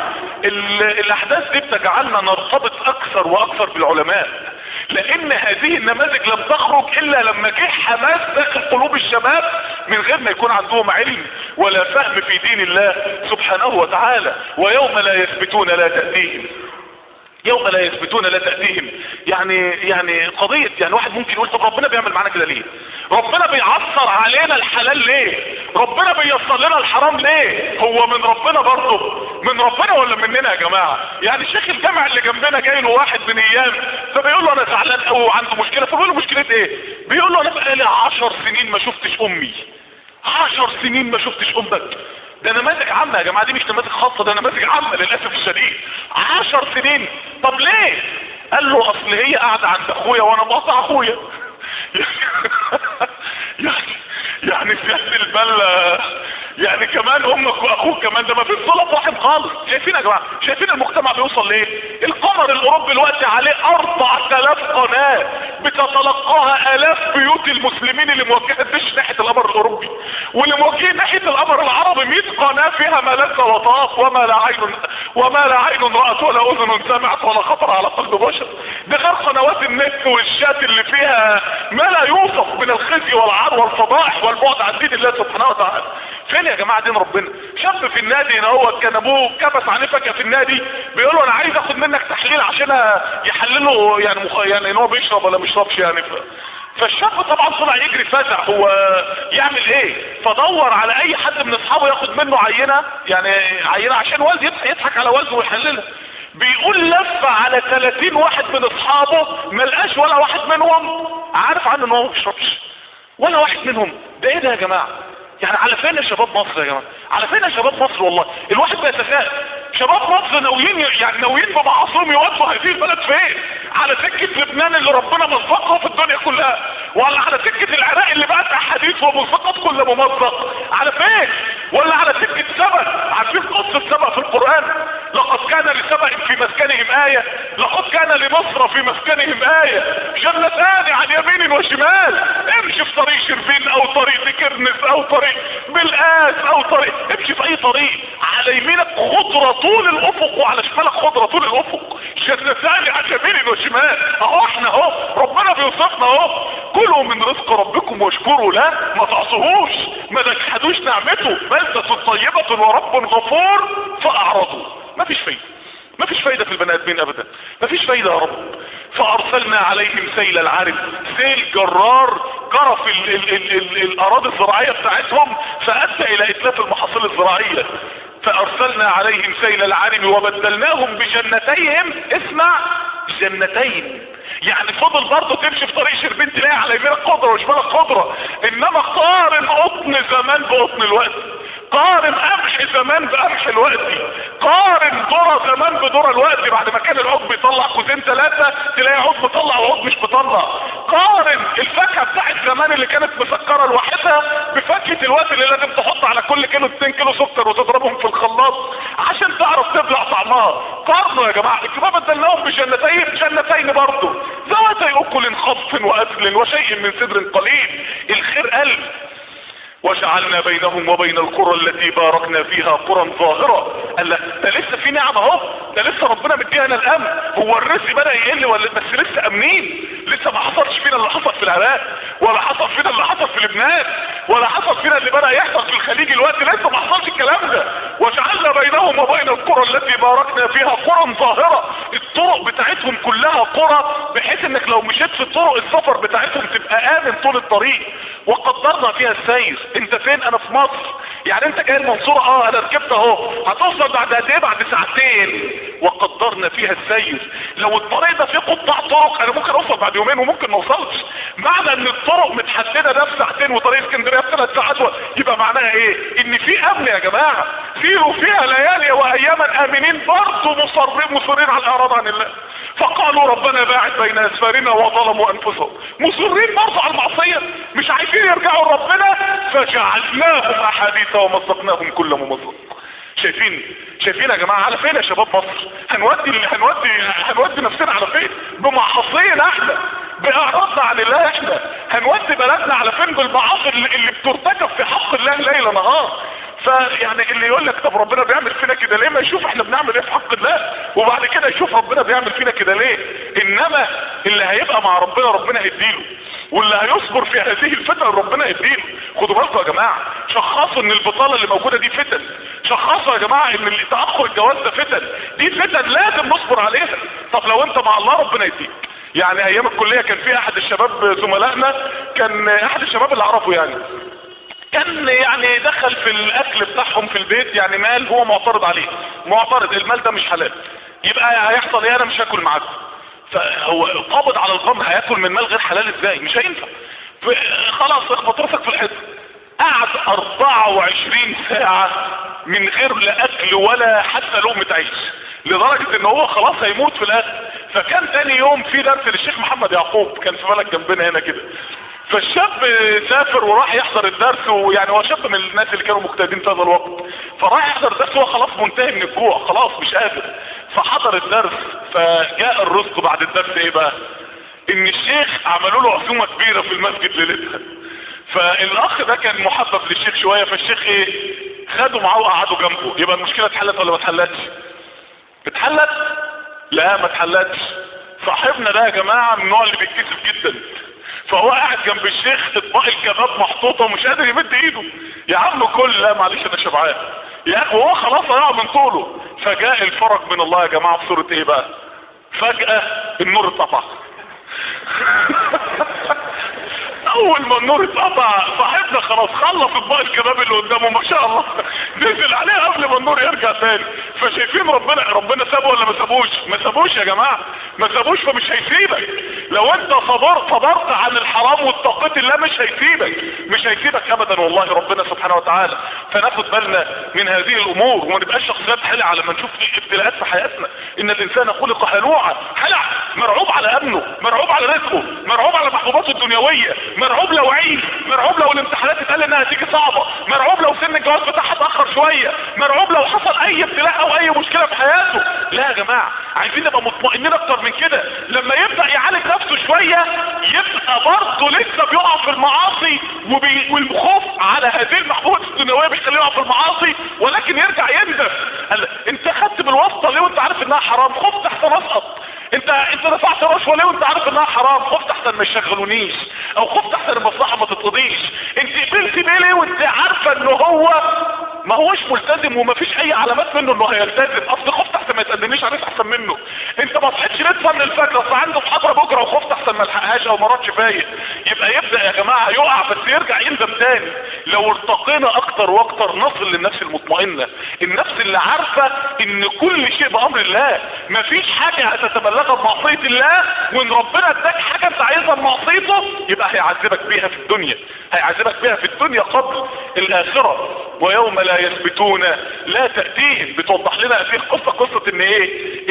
الاحداث دي بتجعلنا نرتبط اكثر واكثر بالعلماء، لان هذه النماذج لم تخرج الا لما جه حماس داخل قلوب الشباب من غير ما يكون عندهم علم ولا فهم في دين الله سبحانه وتعالى. ويوم لا يثبتون لا تأتيهم، يوم لا يثبتون لا تأتيهم. يعني قضية، يعني واحد ممكن يقول طب ربنا بيعمل معانا كده ليه؟ ربنا بيعصر علينا الحلال ليه؟ ربنا بييسر لنا الحرام ليه؟ هو من ربنا برضه؟ من ربنا ولا مننا يا جماعة؟ يعني الشيخ الجامع اللي جنبنا جاي له واحد من ايام فبيقول له انا زعلان قوي وعنده مشكلة، فبيقول له مشكلة ايه؟ بيقول له انا بقالي 10 سنين ما شفتش امي. 10 سنين ما شفتش امك. ده نماذج عامة يا جماعة، دي مش نماذج خاصة، ده نماذج عامة للأسف الشديد. 10 سنين. طب ليه؟ قال له اصل هي قاعدة عند اخويا وانا بقطع اخويا. يعني زيادة البلة يعني كمان امك واخوك كمان، ده ما فيش صلة رحم خالص. شايفين يا جماعة؟ شايفين المجتمع بيوصل لايه؟ القمر الاوروبي دلوقتي عليه 4000 قناة بتتلقاها الاف بيوت المسلمين اللي موجهة الدش ناحية القمر الاوروبي، واللي موجهين ناحية القمر العربي 100 قناة فيها ما لذ وطاف وما لا عين رأت ولا اذن سمعت ولا خطر على قلب بشر. ده غير قنوات النت والشات اللي فيها ما لا يوصف من الخزي والعار والفضائح والبعد عن دين الله سبحانه وتعالى. فين يا جماعه دين ربنا؟ شاب في النادي هنا هو كان ابوه كبس عليه فجاه في النادي بيقول له انا عايز اخد منك تحليل عشان يحلله يعني ان هو بيشرب ولا مش شربش يعني. فالشاب طبعا طلع يجري فزع، هو يعمل ايه؟ فدور على اي حد من اصحابه ياخد منه عينه، يعني عينه عشان والده يضحك على والده ويحللها. بيقول لف على 30 واحد من اصحابه ما لقاش ولا واحد منهم عارف عنه ان هو ما بيشربش، ولا واحد منهم. ده ايه ده يا جماعه؟ يعني على فين يا شباب مصر يا جماعه؟ على فين يا شباب مصر؟ والله الواحد بيتساءل، شباب مصر ناويين بمعاصيهم يودوا هذه البلد فين؟ على سكه لبنان اللي ربنا مزقها في الدنيا كلها، ولا على سكه العراق اللي بقت احاديث ومزقت كل ممزق؟ على فين؟ ولا على سكه سبأ؟ عارفين قصه سبأ في القران؟ لقد كان لسبأ في مسكنهم آية، لقد كان لمصر في مسكنهم آية، جنتان عن يمين وشمال. امشي في طريق شربين او طريق كرنس او طريق بالآس او طريق، امشي في اي طريق على يمينك خضرة طول الافق وعلى شمالك خضرة طول الافق، جنتان عن يمين وشمال. اهو احنا اهو ربنا بيوصفنا اهو، كلوا من رزق ربكم واشكروا له، ما تعصوهوش، ما تجحدوش نعمته، بلدة طيبة ورب غفور فاعرضوا. مفيش فايدة، مفيش فايدة في البني ادمين ابدا، مفيش فايدة يا رب. فارسلنا عليهم سيل العرم، سيل جرار جرى في الاراضي الزراعية بتاعتهم فادى الى اتلاف المحاصيل الزراعية. فارسلنا عليهم سيل العرم وبدلناهم بجنتيهم، اسمع، جنتين. يعني فضل برضه تمشي في طريق شربين تلاقي على يمينك خضرة وشمالك خضرة، انما قارن قطن زمان بقطن الوقت، قارن قمح زمان بقمح الوقت، قارن ذره زمان بذره الوقت. بعد ما كان العود بيطلع كوزين 3 تلاقي عود مطلع وعود مش مطلع. قارن الفاكهه بتاعت زمان اللي كانت مسكره لوحدها بفاكهه الوقت اللي لازم تحط على كل كيلو 2 كيلو سكر وتضربهم في الخلاط عشان تعرف تبلع طعمها. قارنوا يا جماعه، انتوا بدلناهم بجنتين، جنتين برضه ذواتي اكل خضف واكل وشيء من سدر قليل. الخير قلب. وجعلنا بينهم وبين القرى التي باركنا فيها قرى ظاهرة. قال لك ده لسه في نعمة اهو، ده لسه ربنا مدينا الامن. هو الرزق بدأ يقل ولا بس لسه امنين؟ لسه ما حصلش فينا اللي حصل في العراق، ولا حصل فينا اللي حصل في لبنان، ولا حصل فينا اللي بدأ يحصل في الخليج الوقت، لسه ما حصلش الكلام ده. وجعلنا بينهم وبين القرى التي باركنا فيها قرى ظاهرة. الطرق بتاعتهم كلها قرى بحيث انك لو مشيت في طرق السفر بتاعتهم تبقى امن طول الطريق. وقدرنا فيها السير. انت فين؟ انا في مصر. يعني انت جاي المنصورة، انا ركبت اهو، هتوصل بعد قد ايه؟ بعد ساعتين. وقدرنا فيها السير. لو الطريق ده فيه قطاع طرق انا ممكن اوصل بعد يومين وممكن ما اوصلش. معنى ان الطرق متحدده ده في ساعتين وطريق اسكندريه في 3 ساعات يبقى معناها ايه؟ ان في امن يا جماعه. سيروا فيها ليالي واياما امنين، برضه مصرين على الاعراض عن الله. فقالوا ربنا باعد بين اسفارنا وظلموا انفسهم، مصرين برضه على المعصيه، مش عايزين يرجعوا لربنا. فجعلناهم احاديث ومزقناهم كل ممزق. شايفين يا جماعه على فين يا شباب مصر؟ هنودي نفسنا على فين؟ بمعاصينا احنا، باعراضنا عن الله احنا. هنودي بلدنا على فين؟ بالمعاصي اللي بترتكب في حق الله ليل نهار. فيعني اللي يقول لك طب ربنا بيعمل فينا كده ليه؟ ما يشوف احنا بنعمل ايه في حق الله وبعد كده يشوف ربنا بيعمل فينا كده ليه. انما اللي هيبقى مع ربنا هيديله، واللي هيصبر في هذه الفتن ربنا يديله. خدوا بالكم يا جماعه، شخصوا ان البطاله اللي موجوده دي فتن، شخصوا يا جماعه ان تاخر الجواز ده فتن، دي فتن لازم نصبر عليها. طب لو انت مع الله ربنا يديك. يعني ايام الكليه كان في احد الشباب زملائنا، كان احد الشباب اللي اعرفه كان يعني دخل في الاكل بتاعهم في البيت يعني مال هو معترض عليه، معترض المال ده مش حلال، يبقى هيحصل ايه؟ انا مش هاكل معاكم. فهو قابض على القمر، هياكل من مال غير حلال ازاي؟ مش هينفع. خلاص اخبط راسك في الحيط. قعد 24 ساعة من غير لا اكل ولا حتى لقمة عيش، لدرجة ان هو خلاص هيموت في الاخر. فكان تاني يوم في درس للشيخ محمد يعقوب، كان في بلد جنبنا هنا كده. فالشاب سافر وراح يحضر الدرس، ويعني هو شاب من الناس اللي كانوا مجتهدين في هذا الوقت، فراح يحضر الدرس وهو خلاص منتهي من الجوع، خلاص مش قادر. فحضر الدرس، فجاء الرزق بعد الدرس ايه بقى؟ ان الشيخ عملوا له عزومه كبيره في المسجد ليلتها. فالاخ ده كان محبب للشيخ شويه، فالشيخ ايه؟ خدوا معاه وقعدوا جنبه. يبقى المشكله اتحلت ولا ما اتحلتش؟ اتحلت؟ لا ما اتحلتش. صاحبنا ده يا جماعه من النوع اللي بيتكسف جدا، فهو قاعد جنب الشيخ، اطباق الكباب محطوطه ومش قادر يمد ايده. يا عم كل، لا معلش انا شبعان يا اخي، وهو خلاص هيقع من طوله. فجاء الفرج من الله يا جماعه في صوره ايه بقى؟ فجاه النور اتقطع. اول ما النور اتقطع صاحبنا خلاص خلص اطباق الكباب اللي قدامه ما شاء الله، نزل عليه قبل ما النور يرجع تاني. فشايفين ربنا سابه ولا ما سابوش؟ ما سابوش يا جماعه، ما سابوش. فمش هيسيبك لو انت صبرت عن الحرام واتقيت الله، مش هيسيبك ابدا والله ربنا سبحانه وتعالى. فناخد بالنا من هذه الامور وما نبقاش شخصيات حلعه لما نشوف ابتلاءات في حياتنا. ان الانسان خلق هلوعا، حلع، مرعوب على امنه، مرعوب على رزقه، مرعوب على محبوباته الدنيويه، مرعوب لو عيد، مرعوب لو الامتحانات اتقال انها هتيجي صعبه، مرعوب لو سن الجواز بتاعها اتاخر شويه، مرعوب لو حصل اي ابتلاء او اي مشكله في حياته. لا يا جماعه، عايزين نبقى مطمئنين اكتر من كده. لما يبدا يعالج نفسه شويه يبقى برضه لسه بيقع في المعاصي، والخوف على هذه المحبوبات الدنيويه بيخليه يقع في المعاصي، ولكن يرجع يندم. انت خدت بالواسطه ليه وانت عارف انها حرام؟ خفت احسن اسقط. انت دفعت رشوه ليه وانت عارف انها حرام؟ خفت احسن ما يشغلونيش، او خفت احسن المصلحه ما تتقضيش. انت قبلت بيه ليه وانت عارفه انه هو ما هوش ملتزم وما فيش اي علامات منه انه هيلتزم؟ اصل خفت احسن ما يتقدمنيش عليك احسن منه. انت ما صحيتش ليه تصلي الفجر؟ اصل عنده محاضره بكره وخفت احسن ما الحقهاش او ما راتش فايق. يبدا يا جماعه يقع بس يرجع يندم تاني. لو ارتقينا اكتر واكتر نصل للنفس المطمئنه، النفس اللي عارفه ان كل شيء بامر الله، ما فيش حاجه هتتبلغها بمعصيه الله، وان ربنا اداك حاجه انت عايزها بمعصيته يبقى هيعذبك بيها في الدنيا، هيعذبك بيها في الدنيا قبل الاخره. ويوم لا يثبتون لا تأتيهم. بتوضح لنا هذه قصة ان ايه؟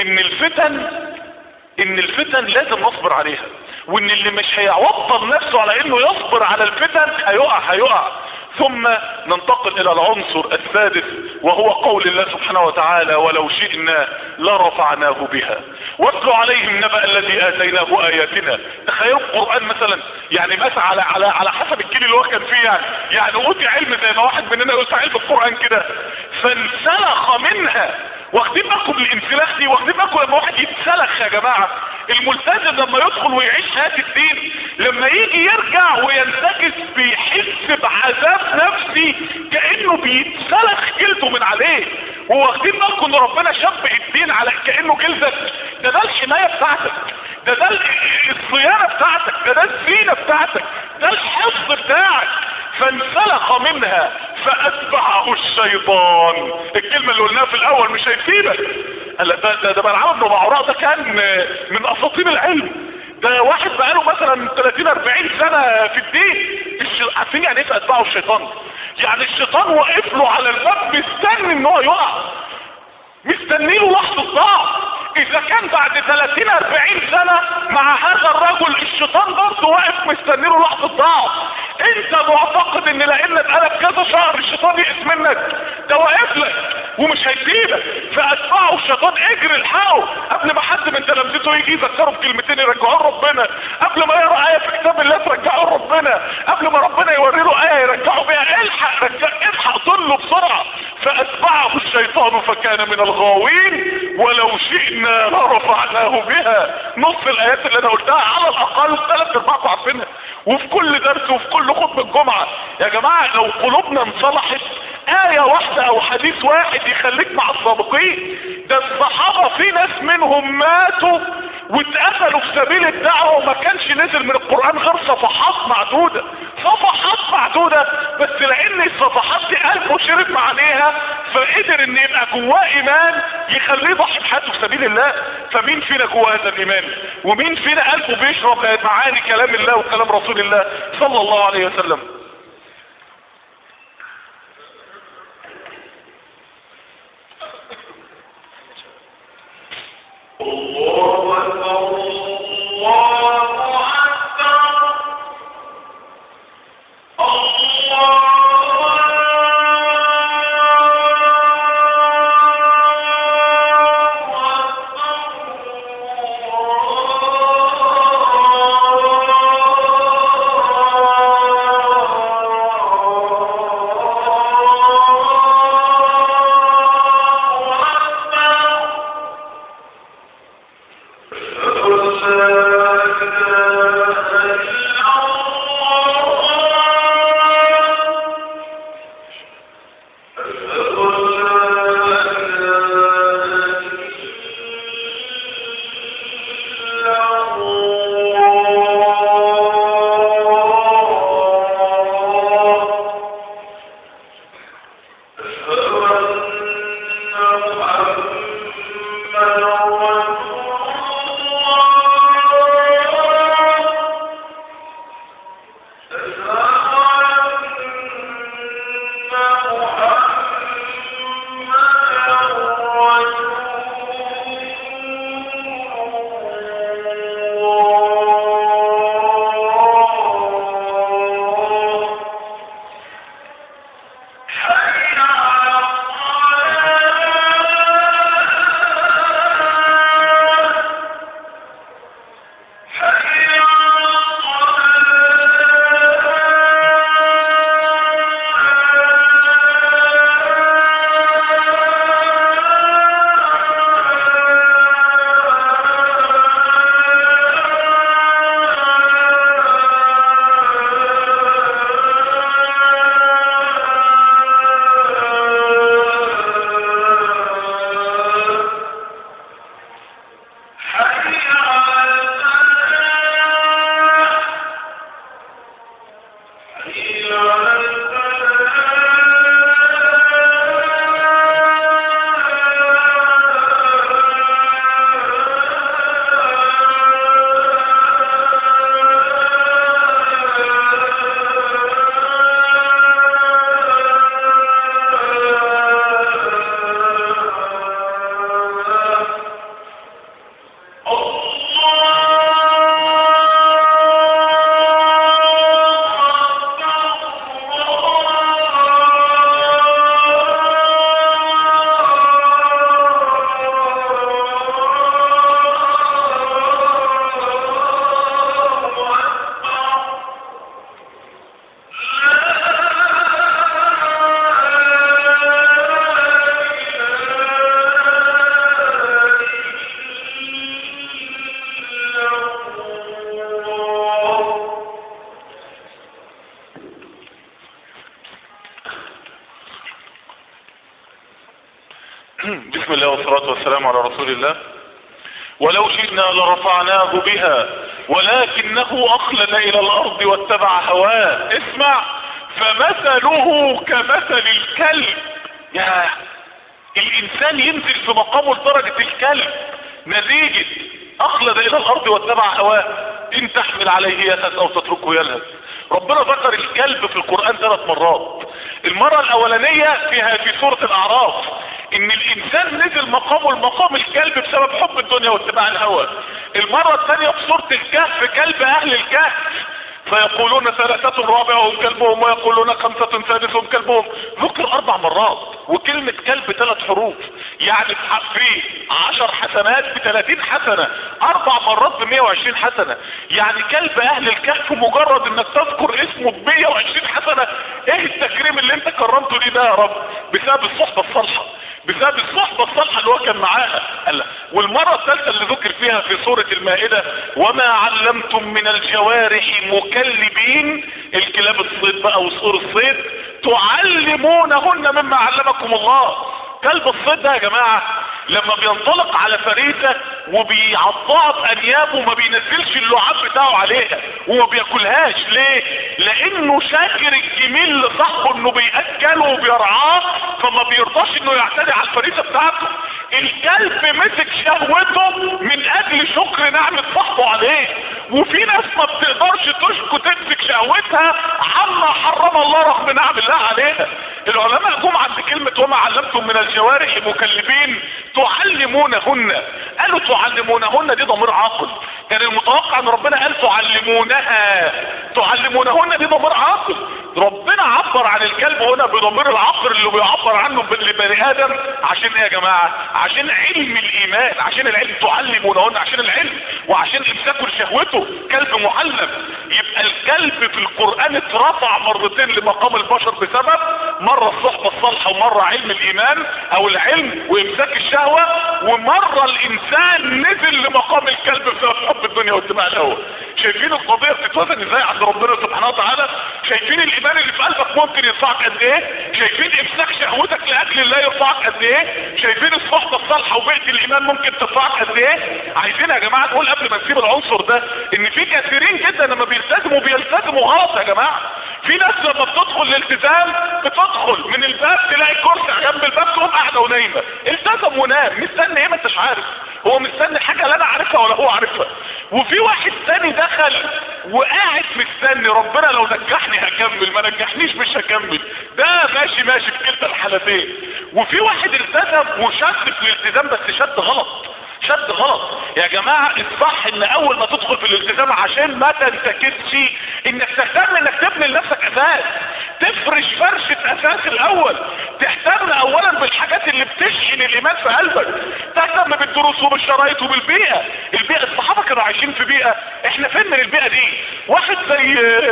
ان الفتن لازم نصبر عليها، وان اللي مش هيعوض نفسه على انه يصبر على الفتن هيقع. ثم ننتقل الى العنصر السادس، وهو قول الله سبحانه وتعالى: ولو شئنا لرفعناه بها. واتلو عليهم نبأ الذي اتيناه اياتنا. تخيلوا القرآن مثلا، يعني مثلا على حسب الجيل اللي هو كان فيه، يعني اوتي علم زي ما واحد مننا يوسع علم القرآن كده، فانسلخ منها. واخدين بالكم الانسلاخ دي؟ واخدين بالكم لما واحد يتسلخ يا جماعه؟ الملتزم لما يدخل ويعيش حياه الدين، لما يجي يرجع وينتكس بيحس بعذاب نفسي كانه بيتسلخ جلده من عليه. واخدين بالكم ان ربنا شبه الدين على كانه جلدك؟ ده الحمايه بتاعتك، ده الصيانه بتاعتك، ده الزينه بتاعتك، ده الحفظ بتاعك. فانسلخ منها فاتبعه الشيطان. الكلمه اللي قلناها في الاول مش هيفيدك. ده بلعام بن بعوراء ده كان من اساطين العلم. ده واحد بقاله مثلا 30-40 سنه في الدين. عارفين يعني ايه فاتبعه الشيطان؟ يعني الشيطان واقف له على الباب مستني ان هو يقع، مستني له لحظه ضعف. اذا كان بعد 30-40 سنة مع هذا الرجل الشيطان برضه واقف مستني له لحظة ضعف، انت معتقد ان لان بقالك كذا شهر الشيطان يقس منك؟ ده واقف لك ومش هيسيبك. فاتبعه الشيطان، اجري الحقه قبل ما حد من تلامذته يجي يذكره بكلمتين يرجعوه لربنا، قبل ما يقرا ايه في كتاب الله ترجعه لربنا، قبل ما ربنا يوري له ايه يرجعه بيها. الحق طله بسرعه. فاتبعه الشيطان فكان من الغاوين ولو شئنا لرفعناه بها. نص الايات اللي انا قلتها على الاقل 3/4 عارفينها، وفي كل درس وفي كل خطبه الجمعه. يا جماعه لو قلوبنا انصلحت، آية واحدة أو حديث واحد يخليك مع السابقين. ده الصحابة في ناس منهم ماتوا واتقتلوا في سبيل الدعوة وما كانش نزل من القرآن غير صفحات معدودة، صفحات معدودة، بس لأن الصفحات دي قلبه شرب معانيها فقدر إن يبقى جواه إيمان يخليه يضحي بحياته في سبيل الله. فمين فينا جواه هذا الإيمان؟ ومين فينا قلبه بيشرب معاني كلام الله وكلام رسول الله صلى الله عليه وسلم؟ الله أكبر، الله أكبر. بسم الله والصلاة والسلام على رسول الله. ولو شئنا لرفعناه بها ولكنه أخلد إلى الأرض واتبع هواه. اسمع، فمثله كمثل الكلب. يا الإنسان ينزل في مقامه لدرجة الكلب، نتيجة أخلد إلى الأرض واتبع هواه. إن تحمل عليه يلهث أو تتركه يلهث. ربنا ذكر الكلب في القرآن 3 مرات. المرة الأولانية في سورة الأعراف، إن الإنسان نزل مقامه لمقام الكلب بسبب حب الدنيا واتباع الهوى. المرة الثانية في سورة الكهف، كلب أهل الكهف، فيقولون 3 رابعهم كلبهم ويقولون 5 سادسهم كلبهم. ذكر 4 مرات، وكلمة كلب 3 حروف، يعني في 10 حسنات ب30 حسنة، 4 مرات ب120 حسنة. يعني كلب اهل الكهف مجرد انك تذكر اسمه ب120 حسنة. ايه التكريم اللي انت كرمته ليه ده يا رب؟ بسبب الصحبة الصالحة، بسبب الصحبة الصالحة اللي هو كان معاها. والمرة الثالثة اللي ذكر فيها في سورة المائدة، وما علمتم من الجوارح مكلبين، الكلاب الصيد بقى وصور الصيد، تعلمونهن مما علمكم الله. كلب الصيد ده يا جماعة لما بينطلق على فريسة وبيعضها بأنيابه ما بينزلش اللعاب بتاعه عليها وما بياكلهاش. ليه؟ لانه شاكر الجميل لصاحبه انه بيأكله وبيرعاه، فما بيرضاش انه يعتدي على الفريسة بتاعته. الكلب مسك شهوته من اجل شكر نعمة صاحبه عليه. وفي ناس ما بتقدرش تمسك شهوتها عما حرم الله رغم نعم الله عليها. العلماء جم عند كلمة وما علمتم من الجوارح مكلبين تعلمونهن. قالوا تعلمونهن دي ضمير عاقل، كان المتوقع ان ربنا قال تعلمونها. تعلمونهن دي ضمير عاقل. ربنا عبر عن الكلب هنا بضمير العقل اللي بيعبر عنه لبني ادم. عشان ايه يا جماعة؟ عشان علم الايمان، عشان العلم. تعلمونهن عشان العلم وعشان امساكوا شهوته. كلب معلم. يبقى الكلب في القرآن اترفع مرتين لمقام البشر بسبب مرة الصحبة الصالحة ومرة علم الايمان او العلم وامساك الشهوة، ومرة الانسان نزل لمقام الكلب بسبب حب الدنيا واتباع الهوى. شايفين القضية بتتوزن ازاي عند ربنا سبحانه وتعالى؟ شايفين الايمان اللي في قلبك ممكن يرفعك قد ايه؟ شايفين امساك شهوتك لاجل الله يرفعك قد ايه؟ شايفين الصحبة الصالحة وبيئة الايمان ممكن ترفعك قد ايه؟ عايزين يا جماعة نقول قبل ما نسيب العنصر ده ان في كثيرين جدا لما بيلتزموا غلط يا جماعة. في ناس لما بتدخل الالتزام بتدخل من الباب تلاقي كرسي جنب الباب تقوم قاعدة ونايمة. التزم ونام، مستني ايه؟ ما انتش عارف. هو مستني حاجة لا انا عارفها ولا هو عارفها. وفي واحد تاني دخل وقاعد مستني ربنا لو نجحني هكمل، ما نجحنيش مش هكمل. ده ماشي في كلتا الحالتين. وفي واحد التزم وشد في الالتزام بس شد غلط. شد غلط يا جماعة. الصح ان اول ما تدخل في الالتزام عشان ما تنتكدش انك تهتم انك تبني لنفسك اساس، تفرش فرشة اساس الاول، تهتم اولا بالحاجات اللي بتشحن الايمان في قلبك، تهتم بالدروس وبالشرايط وبالبيئة. البيئة الصحابة كانوا عايشين في بيئة، احنا فين من البيئة دي؟ واحد زي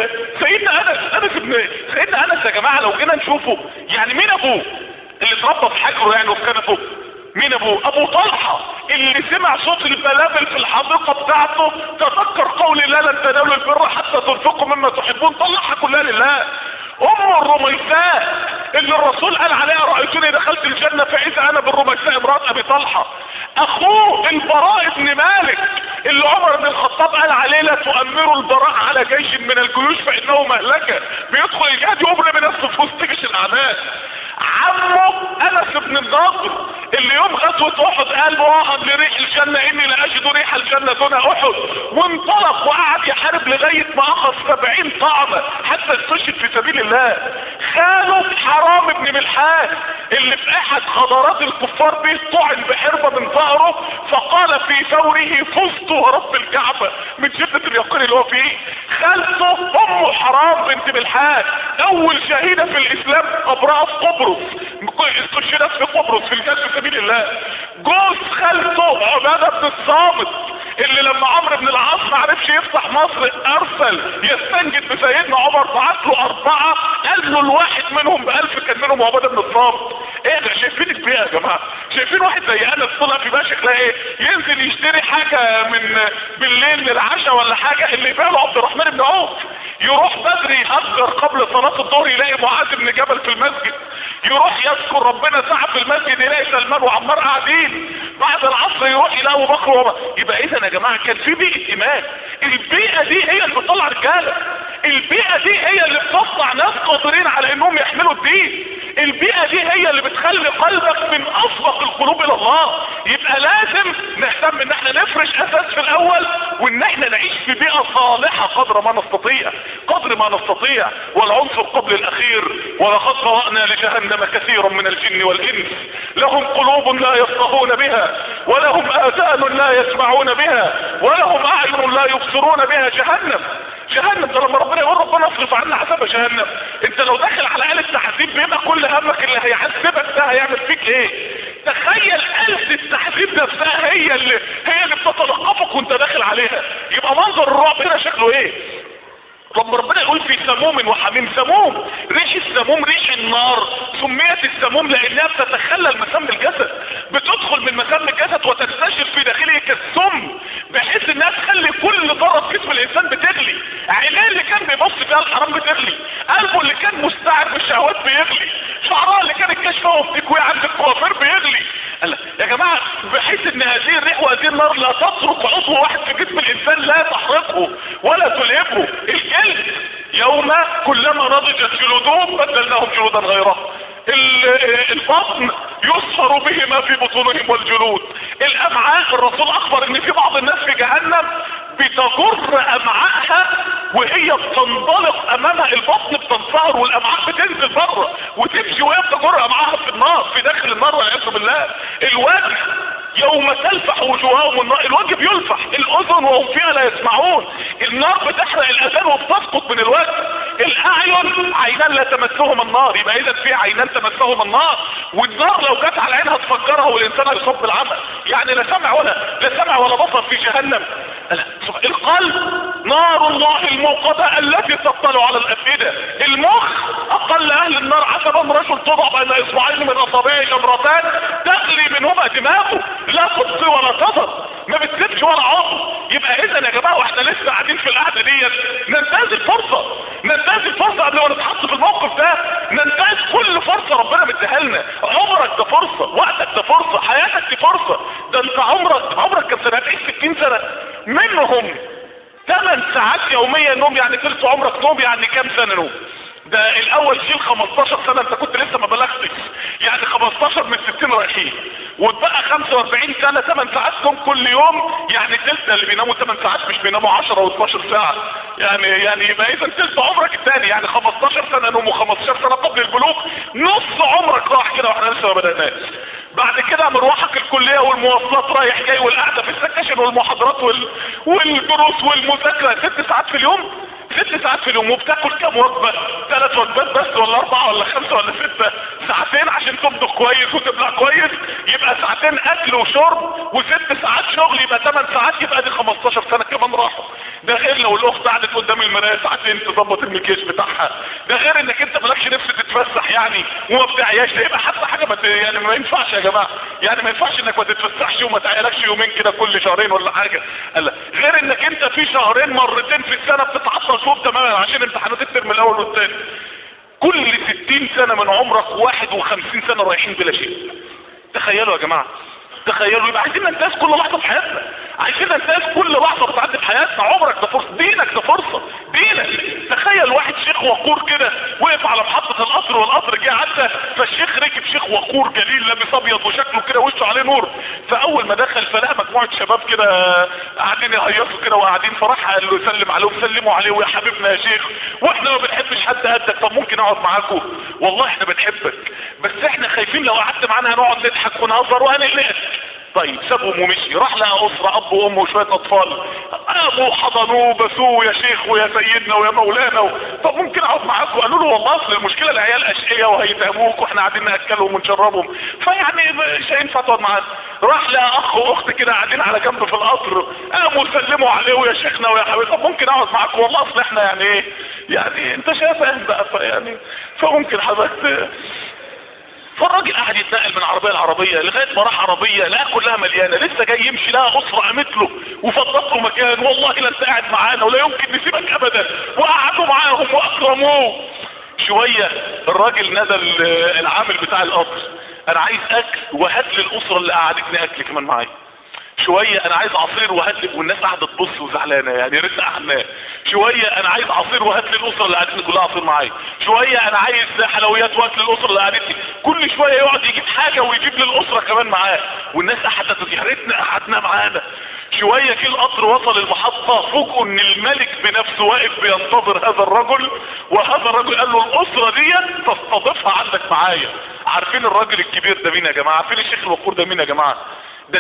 سيدنا انس يا جماعة لو جينا نشوفه، يعني مين ابوه اللي اتربى في حجره يعني وفي كنفه؟ مين ابوه؟ ابو طلحة اللي سمع صوت البلابل في الحديقة بتاعته، تذكر قول الله لن تنالوا البر حتى تنفقوا مما تحبون، طلعها كلها لله. ام الرميساء اللي الرسول قال عليها رأيتني دخلت الجنة فاذا انا بالرميساء امرأة ابي طلحة. اخوه البراء بن مالك اللي عمر بن الخطاب قال عليه لا تؤمروا البراء على جيش من الجيوش فانه مهلكة، بيدخل الجهاد يؤمر بنفسه في وسط جيش الاعداء. عمه انس بن النضر اللي يوم غزوة احد قال واحد لريح الجنة اني لاجد ريح الجنة دون احد، وانطلق وقعد يحارب لغاية ما اخذ 70 طعنة حتى استشهد في سبيل الله. خاله حرام بن ملحان اللي في احد غدرات الكفار به طعن بحربة من ظهره فقال في ثوره فزت ورب الكعبة من شدة اليقين اللي هو فيه. خالته ام حرام بنت ملحان اول شهيدة في الاسلام قبرها في قبرص، استشهدت في قبرص في الجهاد في سبيل الله. جوز خالته عبادة بن الصامت اللي لما عمرو بن العاص ما عرفش يفتح مصر ارسل يستنجد بسيدنا عمر، بعت له 4 قال له الواحد منهم ب1000 كان منهم عبادة بن الصامت. ايه ده؟ شايفين البيئة يا جماعة؟ شايفين واحد زي انس طلع في باشا تلاقي ايه؟ ينزل يشتري حاجة من بالليل للعشاء ولا حاجة، اللي يبيع له عبد الرحمن بن عوف. يروح بدري يهجر قبل صلاة الظهر يلاقي معاذ بن جبل في المسجد. يروح يذكر ربنا ساعة في المسجد يلاقي سلمان وعمار قاعدين، بعد العصر يروح يلاقي ابو بكر وعمر. يبقى اذا يا جماعة كان في بيئة ايمان. البيئة دي هي اللي بتطلع رجالة، البيئة دي هي اللي بتصنع ناس قادرين على انهم يحملوا الدين، البيئة دي هي اللي بتخلي قلبك من اصدق القلوب الى الله. يبقى لازم نهتم ان احنا نفرش اساس في الاول، وان احنا نعيش في بيئة صالحة قدر ما نستطيع، قدر ما نستطيع. والعنصر قبل الاخير: ولقد ذرأنا لجهنم كثيرا من الجن والانس لهم قلوب لا يفقهون بها ولهم اذان لا يسمعون بها ولهم اعين لا يبصرون بها. جهنم ده لما ربنا يقول ربنا اصرف عنا عذاب جهنم، انت لو داخل على آلة تحذيب بيبقى كل همك اللي هيعذبك ده هيعمل فيك ايه. تخيل آلة التحذيب نفسها هي اللي بتتلقفك وانت داخل عليها، يبقى منظر الرعب هنا شكله ايه؟ لما ربنا يقول في سموم وحميم، سموم ريح السموم ريح النار، سميت السموم لانها بتتخلل مسام الجسد، بتدخل من مسام الجسد وتنتشر في داخله كالسم، بحيث انها تخلي كل ذره في جسم الانسان بتغلي. عينيه اللي كان بيبص فيها الحرام بتغلي، قلبه اللي كان مستعد بالشهوات بيغلي، شعرها اللي كانت كاشفه وبتكوي عند الكوافير بيغلي. يا جماعه بحيث ان هذه الريح وهذه النار لا تترك عضو واحد في جسم الانسان لا تحرقه ولا تلهبه. الجلد يوم كلما نضجت جلودهم بدلناهم جلودا غيرها. البطن يصفر به ما في بطونهم والجلود. الامعاء الرسول اخبر ان في بعض الناس في جهنم بتجر امعائها وهي بتنطلق امامها، البطن بتنصهر والامعاء بتنزل بره وتمشي وهي بتجر امعائها في النار، في داخل النار والعياذ بالله. الوجه يوم تلفح وجوههم النار، الوجه بيلفح، الاذن وهم فيها لا يسمعون، النار بتحرق الاذان وبتسقط من الوجه. الاعين عينان لا تمسهم النار، يبقى اذا في عينان تمسهم النار، والنار لو جت على عينها تفجرها والانسان هيصاب بالعمى. يعني لا سمع ولا بصر في جهنم. القلب نار الله الموقدة التي تطلع على الافئدة. المخ اقل اهل النار عتبا رجل تضع بين اصبعين من اصابعه جمرتان تغلي منهما دماغه لا تبقي ولا تذر، ما بتسيبش ولا عضو. يبقى اذا يا جماعه واحنا لسه قاعدين في القعده ديت ننتهز الفرصه قبل ما نتحط في الموقف ده، ننتهز كل فرصه ربنا مديها لنا. عمرك ده فرصه، وقتك ده فرصه، حياتك دي فرصه. ده انت عمرك كم سنه؟ هتعيش 60 سنه، منهم 8 ساعات يوميا نوم، يعني ثلث عمرك نوم، يعني كام سنه نوم؟ ده الاول شيل 15 سنه، انت كنت لسه ما بلغتش، يعني 15 من 60 رايحين، وتبقى 45 سنه 8 ساعات نوم كل يوم، يعني ثلث اللي بيناموا 8 ساعات مش بيناموا 10 و12 ساعه، يعني يبقى اذا ثلث عمرك الثاني، يعني 15 سنه نوم و15 سنه قبل البلوغ، نص عمرك راح كده واحنا لسه ما بدأناش. بعد كده مروحك الكليه والمواصلات رايح جاي والقعده في السكشن والمحاضرات والدروس والمذاكره 6 ساعات في اليوم، 6 ساعات في اليوم. وبتاكل كام وجبه؟ 3 وجبات بس ولا 4 ولا 5 ولا 6؟ ساعتين عشان تمضغ كويس وتبلع كويس، يبقى ساعتين اكل وشرب و6 ساعات شغل، يبقى 8 ساعات، يبقى دي 15 سنه كمان راحوا. ده غير لو الاخت قعدت قدام المرايه ساعتين تظبط المكياج بتاعها، ده غير انك انت مالكش نفس تتفسح يعني وما بتعياش، ده يبقى حتى حاجه يعني ما ينفعش يا جماعه، يعني ما ينفعش انك ما تتفسحش وما تعيالكش يومين كده كل شهرين ولا حاجه. غير انك انت في شهرين مرتين في السنه بتتعطل فوق تماما عشان امتحانات الترم الاول والثاني. كل 60 سنه من عمرك 51 سنه رايحين بلا شيء. تخيلوا يا جماعه، تخيلوا. يبقى عايزين ننتهز كل لحظه في حياتنا، عايزين ننتهز كل لحظه بتعدي في حياتنا. عمرك ده فرصه، دينك ده فرصه، دينك. تخيل واحد شيخ وقور كده وقف على محطه القطر والقطر جه عدى، فالشيخ ركب، شيخ وقور جليل لابس ابيض وشكله كده وشه عليه نور، فاول ما دخل فلقى مجموعه شباب كده قاعدين يهيصوا كده وقاعدين، فراح قال له سلم عليهم، سلموا عليه ويا حبيبنا يا شيخ واحنا ما بنحبش حد قدك، طب ممكن اقعد معاكم؟ والله احنا بنحبك بس احنا خايفين لو قعدت معانا هنقعد نضحك ونهزر وهنقلقك. طيب سابهم ومشي، راح لقى اسره اب وام وشويه اطفال، ابوه حضنوه بسوه يا شيخ ويا سيدنا ويا مولانا طب ممكن اقعد معاكم؟ قالوا له والله اصل المشكله العيال اشقياء وهيتهموك واحنا قاعدين ناكلهم ونشربهم، فيعني مش هينفع تقعد معانا. راح لقى اخ واخت كده قاعدين على جنب في القطر، قاموا سلموا عليه ويا شيخنا ويا حبيبي طب ممكن اقعد معاكم؟ والله اصل احنا يعني ايه، يعني انت شايف بقى يعني فممكن حضرتك. فالراجل قاعد يتنقل من عربيه لعربيه لغايه ما راح عربيه لقى كلها مليانه، لسه جاي يمشي لقى اسره قامت له وفضلت له مكان، والله لا انت قاعد معانا ولا يمكن نسيبك ابدا، وقعدوا معاهم واكرموه. شوية الراجل نادى العامل بتاع القطر، انا عايز اكل وهات لي الاسرة اللي قعدتني اكل كمان معايا. شوية انا عايز عصير وهات لي، والناس قاعدة تبص وزعلانة يعني يا ريت قعدنا. شوية انا عايز عصير وهات لي الاسرة اللي قعدتني كلها عصير معايا. شوية انا عايز حلويات وهات لي الاسرة اللي قعدتني. كل شوية يقعد يجيب حاجة ويجيب لي الاسرة كمان معاه، والناس قعدت يا ريتنا قعدنا معانا. شوية كي القطر وصل المحطة فوجئوا ان الملك بنفسه واقف بينتظر هذا الرجل، وهذا الرجل قال له الاسرة دي تستضيفها عندك معايا. عارفين الراجل الكبير ده مين يا جماعة؟ عارفين الشيخ الوقور ده مين يا جماعة؟ ده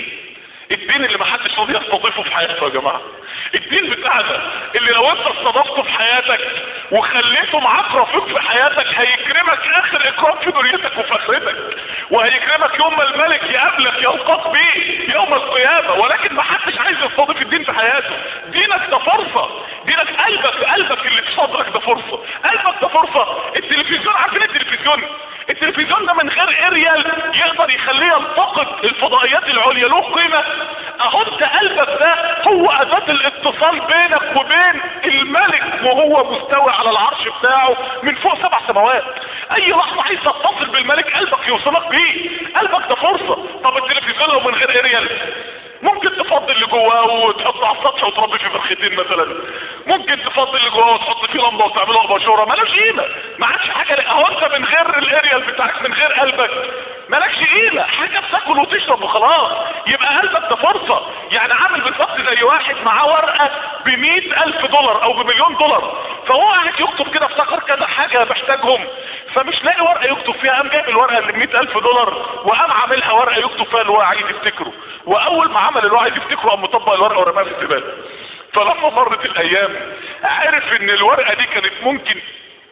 الدين اللي محدش راضي يستضيفه في حياته يا جماعة. الدين بتاعنا اللي لو انت استضفته في حياتك وخليته معاك رفيق في حياتك هيكرمك اخر اكرام في دنيتك وفي اخرتك، وهيكرمك يوم ما الملك يقابلك يلقاك بيه يوم القيامة. ولكن محدش عايز يستضيف الدين في حياته. دينك ده فرصة، دينك قلبك اللي في صدرك ده فرصة، قلبك ده فرصة. التلفزيون، عارفين التلفزيون ده من غير اريال يقدر يخليه يلتقط الفضائيات العليا له قيمة. اهو انت قلبك ده هو اداة الاتصال بينك وبين الملك وهو مستوي على العرش بتاعه من فوق 7 سماوات. اي لحظة عايز تتصل بالملك قلبك يوصلك بيه، قلبك ده فرصة. طب التلفزيون لو من غير اريال ممكن تفضي اللي جواه وتحطه على السطح وتربي فيه فرختين مثلا، ممكن تفضي اللي جواه وتحط فيه لمبه وتعمله اباجوره، مالوش قيمه، ما عادش حاجه. اهو انت من غير الاريال بتاعك من غير قلبك مالكش قيمه، حاجه بتاكل وتشرب وخلاص. يبقى قلبك ده فرصه. يعني عامل بالظبط زي واحد معاه ورقه $100,000 او $1,000,000، فهو قاعد يكتب كده افتكر كذا حاجه محتاجهم، فمش لاقي ورقه يكتب فيها، قام جايب الورقه اللي $100,000 وقام عاملها ورقه يكتب فيها اللي هو عايز يفتكره، واول ما عمل اللي هو عايز يفتكره قام مطبق الورقه ورماها في الزباله. فلما مرت الايام عرف ان الورقه دي كانت ممكن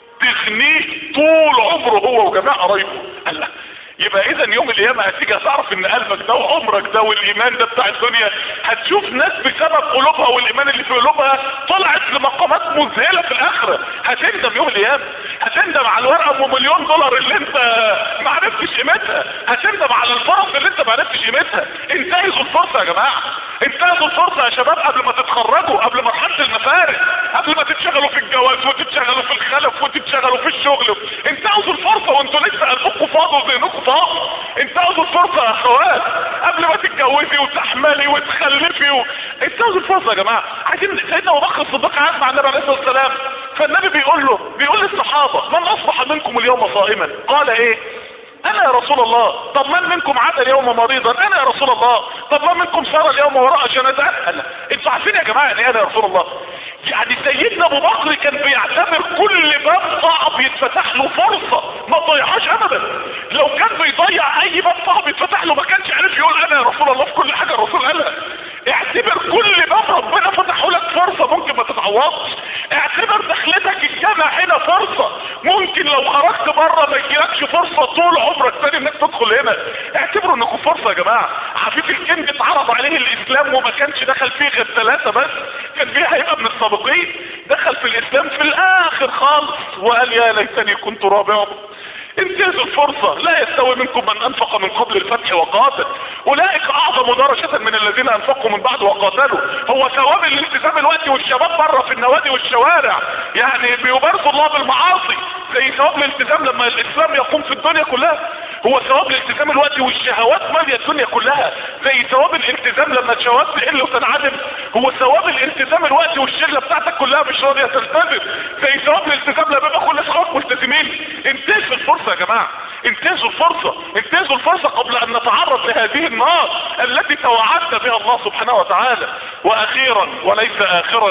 تغنيه طول عمره هو وجميع قرايبه. قال لا، يبقى اذا يوم القيامه هتيجي هتعرف ان قلبك ده وعمرك ده والايمان ده بتاع الدنيا هتشوف ناس بسبب قلوبها والايمان اللي في قلوبها طلعت لمقامات مذهله في الاخره. هتندم يوم القيامه، هتندم على الورقه ب $1,000,000 اللي انت ما عرفتش قيمتها، هتندم على الفرص اللي انت ما عرفتش قيمتها. انتهزوا الفرصه يا جماعه، انتهزوا الفرصه يا شباب قبل ما تتخرجوا، قبل مرحله المفارق، قبل ما تتشغلوا في الجواز وتتشغلوا في الخلف وتتشغلوا في الشغل. انتهزوا الفرصه وانتوا لسه قلبكم فاضي وذهنكم فاضي. انتهزوا الفرصه يا اخوات قبل ما تتجوزي وتحملي وتخلفي انتهزوا الفرصه يا جماعه. عايزين سيدنا ابو بكر الصديق قاعد مع النبي عليه الصلاه والسلام، فالنبي بيقول للصحابه من اصبح منكم اليوم صائما؟ قال ايه؟ انا يا رسول الله. طب من منكم عاد اليوم مريضا؟ انا يا رسول الله. طب من منكم سار اليوم وراء جنازات؟ انا. انتوا عارفين يا جماعه يعني انا يا رسول الله؟ يعني سيدنا ابو بكر كان بيعتبر كل باب صعب يتفتح له فرصه ما تضيعهاش ابدا. لو كان بيضيع اي باب صعب يتفتح له ما كانش عارف يقول انا يا رسول الله في كل حاجه الرسول قالها. اعتبر كل باب ربنا فتحه لك فرصه ممكن ما تتعوضش. اعتبر دخلتك الجامع هنا فرصه، ممكن لو خرجت بره ما يجيلكش فرصه طول عمرك تاني انك تدخل هنا. اعتبروا انكم فرصه يا جماعه. عفيف الكند اتعرض عليه الاسلام وما كانش دخل فيه غير 3 بس، كان فيه هيبقى من السابقين، دخل في الاسلام في الاخر خالص وقال يا ليتني كنت رابعهم. انتهزوا الفرصة. لا يستوي منكم من انفق من قبل الفتح وقاتل، اولئك اعظم درجة من الذين انفقوا من بعد وقاتلوا. هو ثواب الالتزام الوقتي والشباب بره في النوادي والشوارع يعني بيبارزوا الله بالمعاصي زي ثواب الالتزام لما الاسلام يقوم في الدنيا كلها. هو ثواب الالتزام الوقتي والشهوات مالية الدنيا كلها زي ثواب الالتزام لما الشهوات تقل وتنعدم. هو ثواب الالتزام الوقتي والشغلة بتاعتك كلها مش راضية تلتزم زي ثواب الالتزام لما يبقى كل اصحابك ملتزمين. انتهزوا الفرصة يا جماعة، انتهزوا الفرصة، انتهزوا الفرصة قبل ان نتعرض لهذه النار التي توعدنا بها الله سبحانه وتعالى. واخيرا وليس اخرا،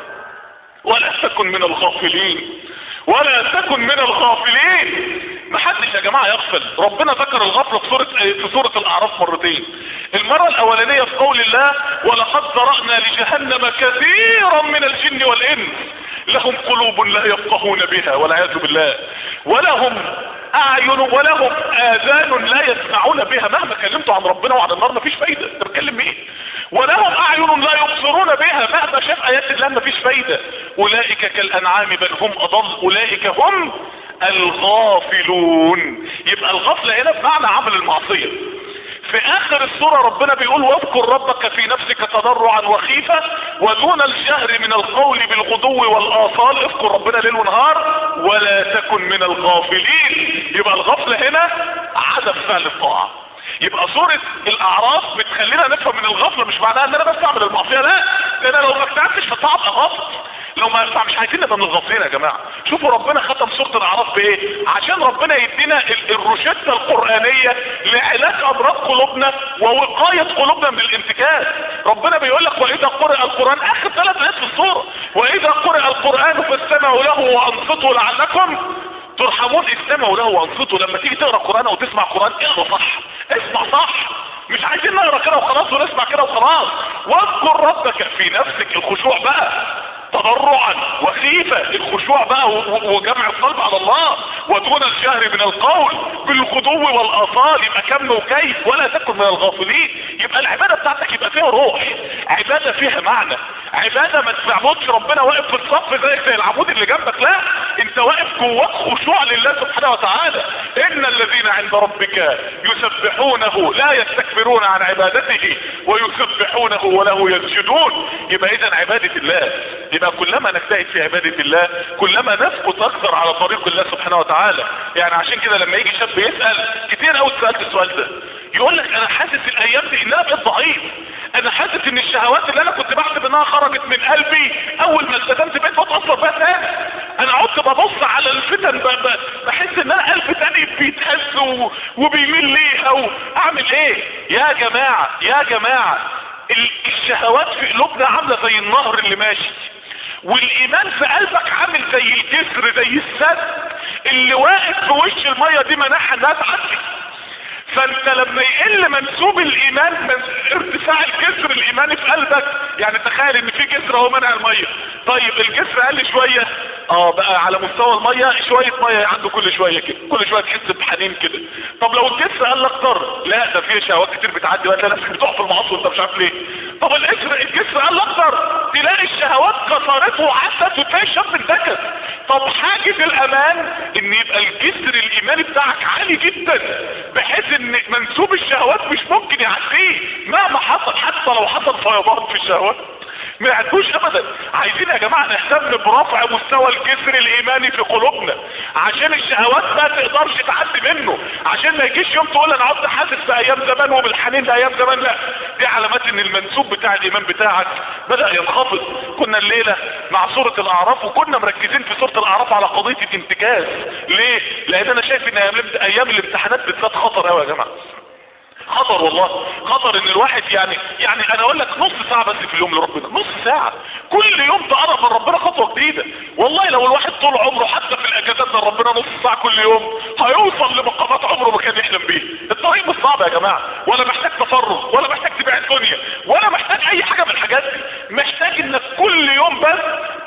ولا تكن من الغافلين، ولا تكن من الغافلين. محدش يا جماعة يغفل. ربنا ذكر الغفلة في سورة الاعراف مرتين. المرة الاولانية في قول الله ولقد ذرأنا لجهنم كثيرا من الجن والانس لهم قلوب لا يفقهون بها والعياذ بالله، ولهم اعين ولهم اذان لا يسمعون بها. مهما كلمتوا عن ربنا وعن النار مفيش فايدة. انت بتكلم مين؟ ولهم اعين لا يبصرون بها، مهما شاف ايات الله مفيش فايدة. اولئك كالانعام بل هم اضل اولئك هم الغافلون. يبقى الغفلة هنا بمعنى عمل المعصية. في اخر السورة ربنا بيقول واذكر ربك في نفسك تضرعا وخيفة ودون الجهر من القول بالغدو والاصال. اذكر ربنا ليل ونهار ولا تكن من الغافلين. يبقى الغفلة هنا عدم فعل الطاعة. يبقى سورة الاعراف بتخلينا نفهم من الغفلة مش معناها ان انا بس اعمل المعصية، لا، ده انا لو ما اجتهدتش في الطاعة ابقى غافل. لو ما مش عايزين نبقى من الغافلين يا جماعه. شوفوا ربنا ختم سوره الاعراف بايه؟ عشان ربنا يدينا الروشته القرانيه لعلاج امراض قلوبنا ووقايه قلوبنا من الانتكاس. ربنا بيقول لك واذا قرئ القران، اخر 3 ايات في السوره، واذا قرئ القران فاستمعوا له وانصتوا لعلكم ترحمون. استمعوا له وانصتوا. لما تيجي تقرا قران او تسمع قران اقرا صح، اسمع صح. مش عايزين نقرا كده وخلاص ونسمع كده وخلاص. واذكر ربك في نفسك، الخشوع بقى، تضرعا وخيفة، الخشوع بقى وجمع القلب على الله، ودون الجهر من القول بالغدو والاصال. يبقى كم وكيف ولا تكن من الغافلين. يبقى العبادة بتاعتك يبقى فيها روح، عبادة فيها معنى، عبادة ما تعبدش ربنا واقف في الصف زي العمود اللي جنبك، لا، انت واقف جواك خشوع لله سبحانه وتعالى. ان الذين عند ربك يسبحونه لا يستكبرون عن عبادته ويسبحونه وله يسجدون. يبقى اذا عبادة الله، يبقى كلما نجتهد في عبادة الله كلما نثبت اكثر على طريق الله سبحانه وتعالى. يعني عشان كده لما يجي شاب يسأل، كتير قوي سألت السؤال ده، يقول لك انا حاسس الايام دي ان انا بقيت ضعيف، انا حاسس ان الشهوات اللي انا كنت بحسب انها خرجت من قلبي اول ما التزمت بقيت بتأثر بيها تاني. انا عدت ببص على الفتن بحس ان انا قلبي تاني بيتهز وبيميل ليها. اعمل ايه يا جماعة؟ يا جماعة الشهوات في قلوبنا عاملة زي النهر اللي ماشي، والايمان في قلبك عامل زي الجسر، زي السد اللي واقف في وش المية دي مناحة انها تعدي. فانت لما يقل منسوب الايمان من ارتفاع الجسر الايماني في قلبك، يعني تخيل ان في جسر اهو منع المية، طيب الجسر قل شوية، بقى على مستوى المية شوية مية عنده كل شوية كده، كل شوية تحس بحنين كده. طب لو الجسر قل اكتر، لا ده فيه شهوات كتير بتعدي بقى، ناس بتقع في المعاصي وانت مش عارف ليه. طب الجسر قل اكتر، تلاقي الشهوات كسرته وعدت وتلاقي الشاب انتكس. طب حاجة الامان ان يبقى الجسر الايماني بتاعك عالي جدا بحيث ان منسوب الشهوات مش ممكن يعديه مهما حصل، حتى لو حصل فيضان في الشهوات ما يعدوش ابدا. عايزين يا جماعة نهتم برفع مستوى الجسر الايماني في قلوبنا عشان الشهوات ما تقدرش تعدي منه، عشان ما يجيش يوم تقول انا عدت حاسس بايام زمان وبالحنين لايام زمان، لا، دي علامات ان المنسوب بتاع الايمان بتاعك بدأ ينخفض. كنا الليلة مع سورة الاعراف وكنا مركزين في سورة الاعراف على قضية الانتكاس. ليه؟ لان انا شايف ان ايام الامتحانات بالذات خطر قوي يا جماعة، خطر والله، خطر ان الواحد يعني انا اقول لك نص ساعة بس في اليوم لربنا، نص ساعة كل يوم تقرب من ربنا خطوة جديدة. والله لو الواحد طول عمره حتى في الاجازات من ربنا نص ساعة كل يوم هيوصل لمقامات عمره ما كان يحلم بيه. الطريق مش صعب يا جماعة، ولا محتاج تفرغ، ولا محتاج تبيع الدنيا، ولا محتاج اي حاجة من الحاجات دي. محتاج انك كل يوم بس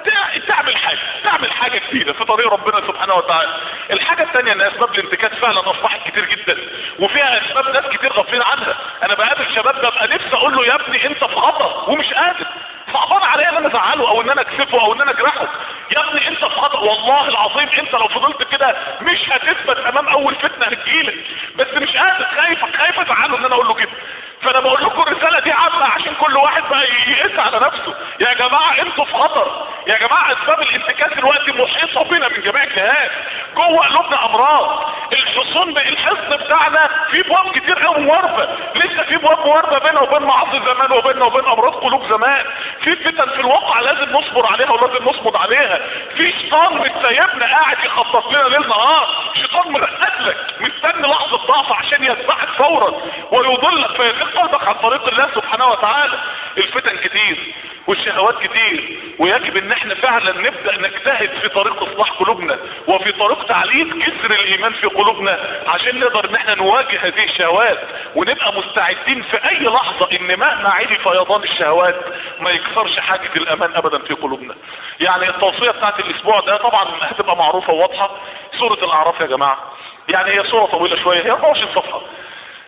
تعمل حاجة جديدة في طريق ربنا سبحانه وتعالى. الحاجة الثانية ان اسباب الانتكاس فعلا اصبحت كتير جدا، وفيها اسباب ناس كتير غافلين عنها. انا بقابل شباب ببقى نفسي اقول له يا ابني انت في خطر ومش قادر، صعبان عليا ان انا ازعله او ان انا اكسفه او ان انا اجرحه. يا ابني انت في خطر، والله العظيم انت لو فضلت كده مش هتثبت امام اول فتنة هتجيلك، بس مش قادر، خايف ازعله ان انا اقول له كده. فانا بقول لكم الرسالة دي عامة عشان كل واحد بقى يقيس على نفسه. يا جماعة انتوا في خطر، يا جماعة اسباب الانتكاس دلوقتي محيطة بنا من جميع الجهات، جوه قلوبنا امراض، الحصن بتاعنا فيه ابواب كتير قوي مواربة، لسه فيه ابواب مواربة بيننا وبين معاصي زمان وبيننا وبين امراض قلوب زمان، في فتن في الواقع لازم نصبر عليها ولازم نصمد عليها، في شيطان مش سايبنا قاعد يخطط لنا ليل نهار، شيطان مرقد لك مستني لحظة ضعف عشان يذبحك فورا ويضلك فيزيد قلبك عن طريق الله سبحانه وتعالى. الفتن كتير والشهوات كتير، ويجب ان احنا فعلا نبدأ نجتهد في طريق اصلاح قلوبنا وفي طريق تعليق جسر الايمان في قلوبنا عشان نقدر ان احنا نواجه هذه الشهوات ونبقى مستعدين في اي لحظة ان مهما عيد فيضان الشهوات ما يكسرش حاجة الامان ابدا في قلوبنا. يعني التوصية بتاعت الاسبوع ده طبعا هتبقى معروفة وواضحة، سورة الاعراف يا جماعة. يعني هي سورة طويلة شوية، هي 24 صفحة،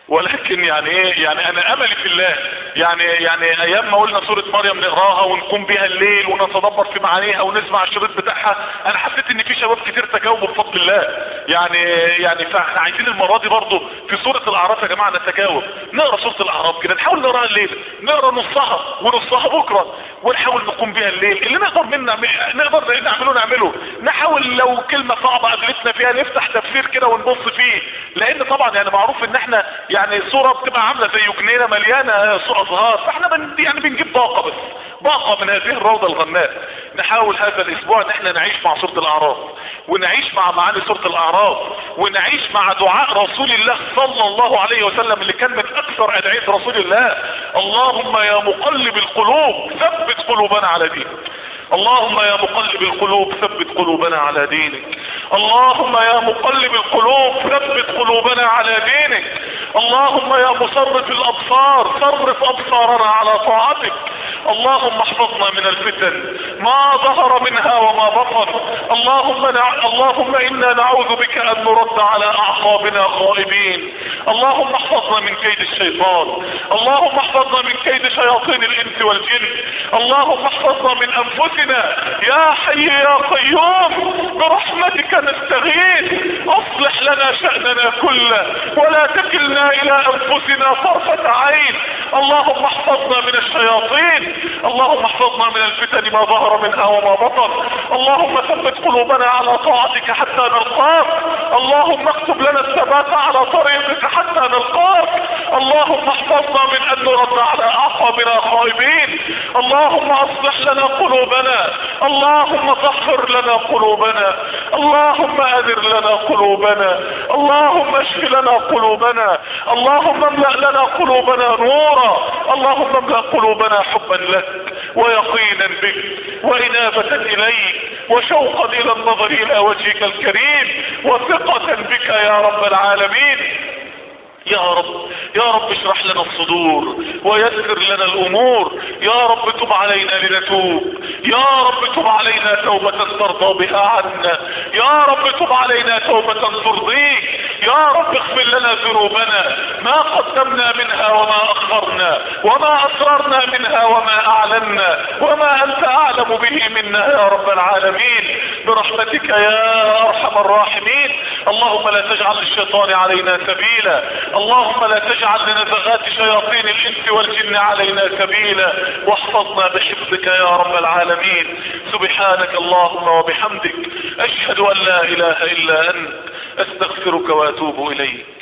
ولكن يعني ايه، يعني انا املي في الله. يعني ايام ما قلنا سورة مريم نقراها ونقوم بيها الليل ونتدبر في معانيها ونسمع الشريط بتاعها، انا حسيت ان في شباب كتير تجاوبوا بفضل الله. يعني فاحنا عايزين المرة دي برضه في سورة الاعراف يا جماعة نتجاوب، نقرا سورة الاعراف كده، نحاول نقراها الليل، نقرا نصها ونصها بكرة، ونحاول نقوم بيها الليل. اللي نقدر نقدر نعمله. نحاول لو كلمة صعبة قابلتنا فيها نفتح تفسير كده ونبص فيه، لان طبعا يعني معروف ان احنا يعني صورة بتبقى عاملة زي جنينة مليانة صورة ازهار، فاحنا يعني بنجيب باقة، بس باقة من هذه الروضة الغناء. نحاول هذا الاسبوع ان احنا نعيش مع سورة الاعراف، ونعيش مع معاني سورة الاعراف، ونعيش مع دعاء رسول الله صلى الله عليه وسلم اللي كان من اكثر ادعية رسول الله: اللهم يا مقلب القلوب ثبت قلوبنا على دينك. اللهم يا مقلب القلوب ثبت قلوبنا على دينك. اللهم يا مقلب القلوب ثبت قلوبنا على دينك. اللهم يا مصرف الابصار صرف ابصارنا على طاعتك. اللهم احفظنا من الفتن ما ظهر منها وما بطن. اللهم انا نعوذ بك ان نرد على اعقابنا خائبين. اللهم احفظنا من كيد الشيطان. اللهم احفظنا من كيد شياطين الانس والجن. اللهم احفظنا من انفسنا يا حي يا قيوم، برحمتك نستغيث. اصلح لنا شأننا كله ولا تكلنا الى انفسنا طرفة عين. اللهم احفظنا من الشياطين. اللهم احفظنا من الفتن ما ظهر منها وما بطن. اللهم ثبت قلوبنا على طاعتك حتى نلقاك. اللهم اكتب لنا الثبات على طريقك حتى نلقاك. اللهم احفظنا من ان نرد على اعقابنا خائبين. اللهم اصلح لنا قلوبنا. اللهم طهر لنا قلوبنا. اللهم انر لنا قلوبنا. اللهم اشف لنا قلوبنا. اللهم املأ لنا قلوبنا نورا. اللهم املأ قلوبنا حبا لك ويقينا بك وإنابة إليك وشوقا إلى النظر إلى وجهك الكريم وثقة بك يا رب العالمين. يا رب اشرح لنا الصدور ويسر لنا الامور. يا رب تب علينا لنتوب. يا رب تب علينا توبة ترضى بها عنا. يا رب تب علينا توبة ترضيك. يا رب اغفر لنا ذنوبنا ما قدمنا منها وما اخرنا وما اسررنا منها وما اعلنا وما انت اعلم به منا يا رب العالمين برحمتك يا ارحم الراحمين. اللهم لا تجعل للشيطان علينا سبيلا. اللهم لا تجعل لنزغات شياطين الانس والجن علينا سبيلا. واحفظنا بحفظك يا رب العالمين. سبحانك اللهم وبحمدك اشهد ان لا اله الا انت استغفرك واتوب اليك.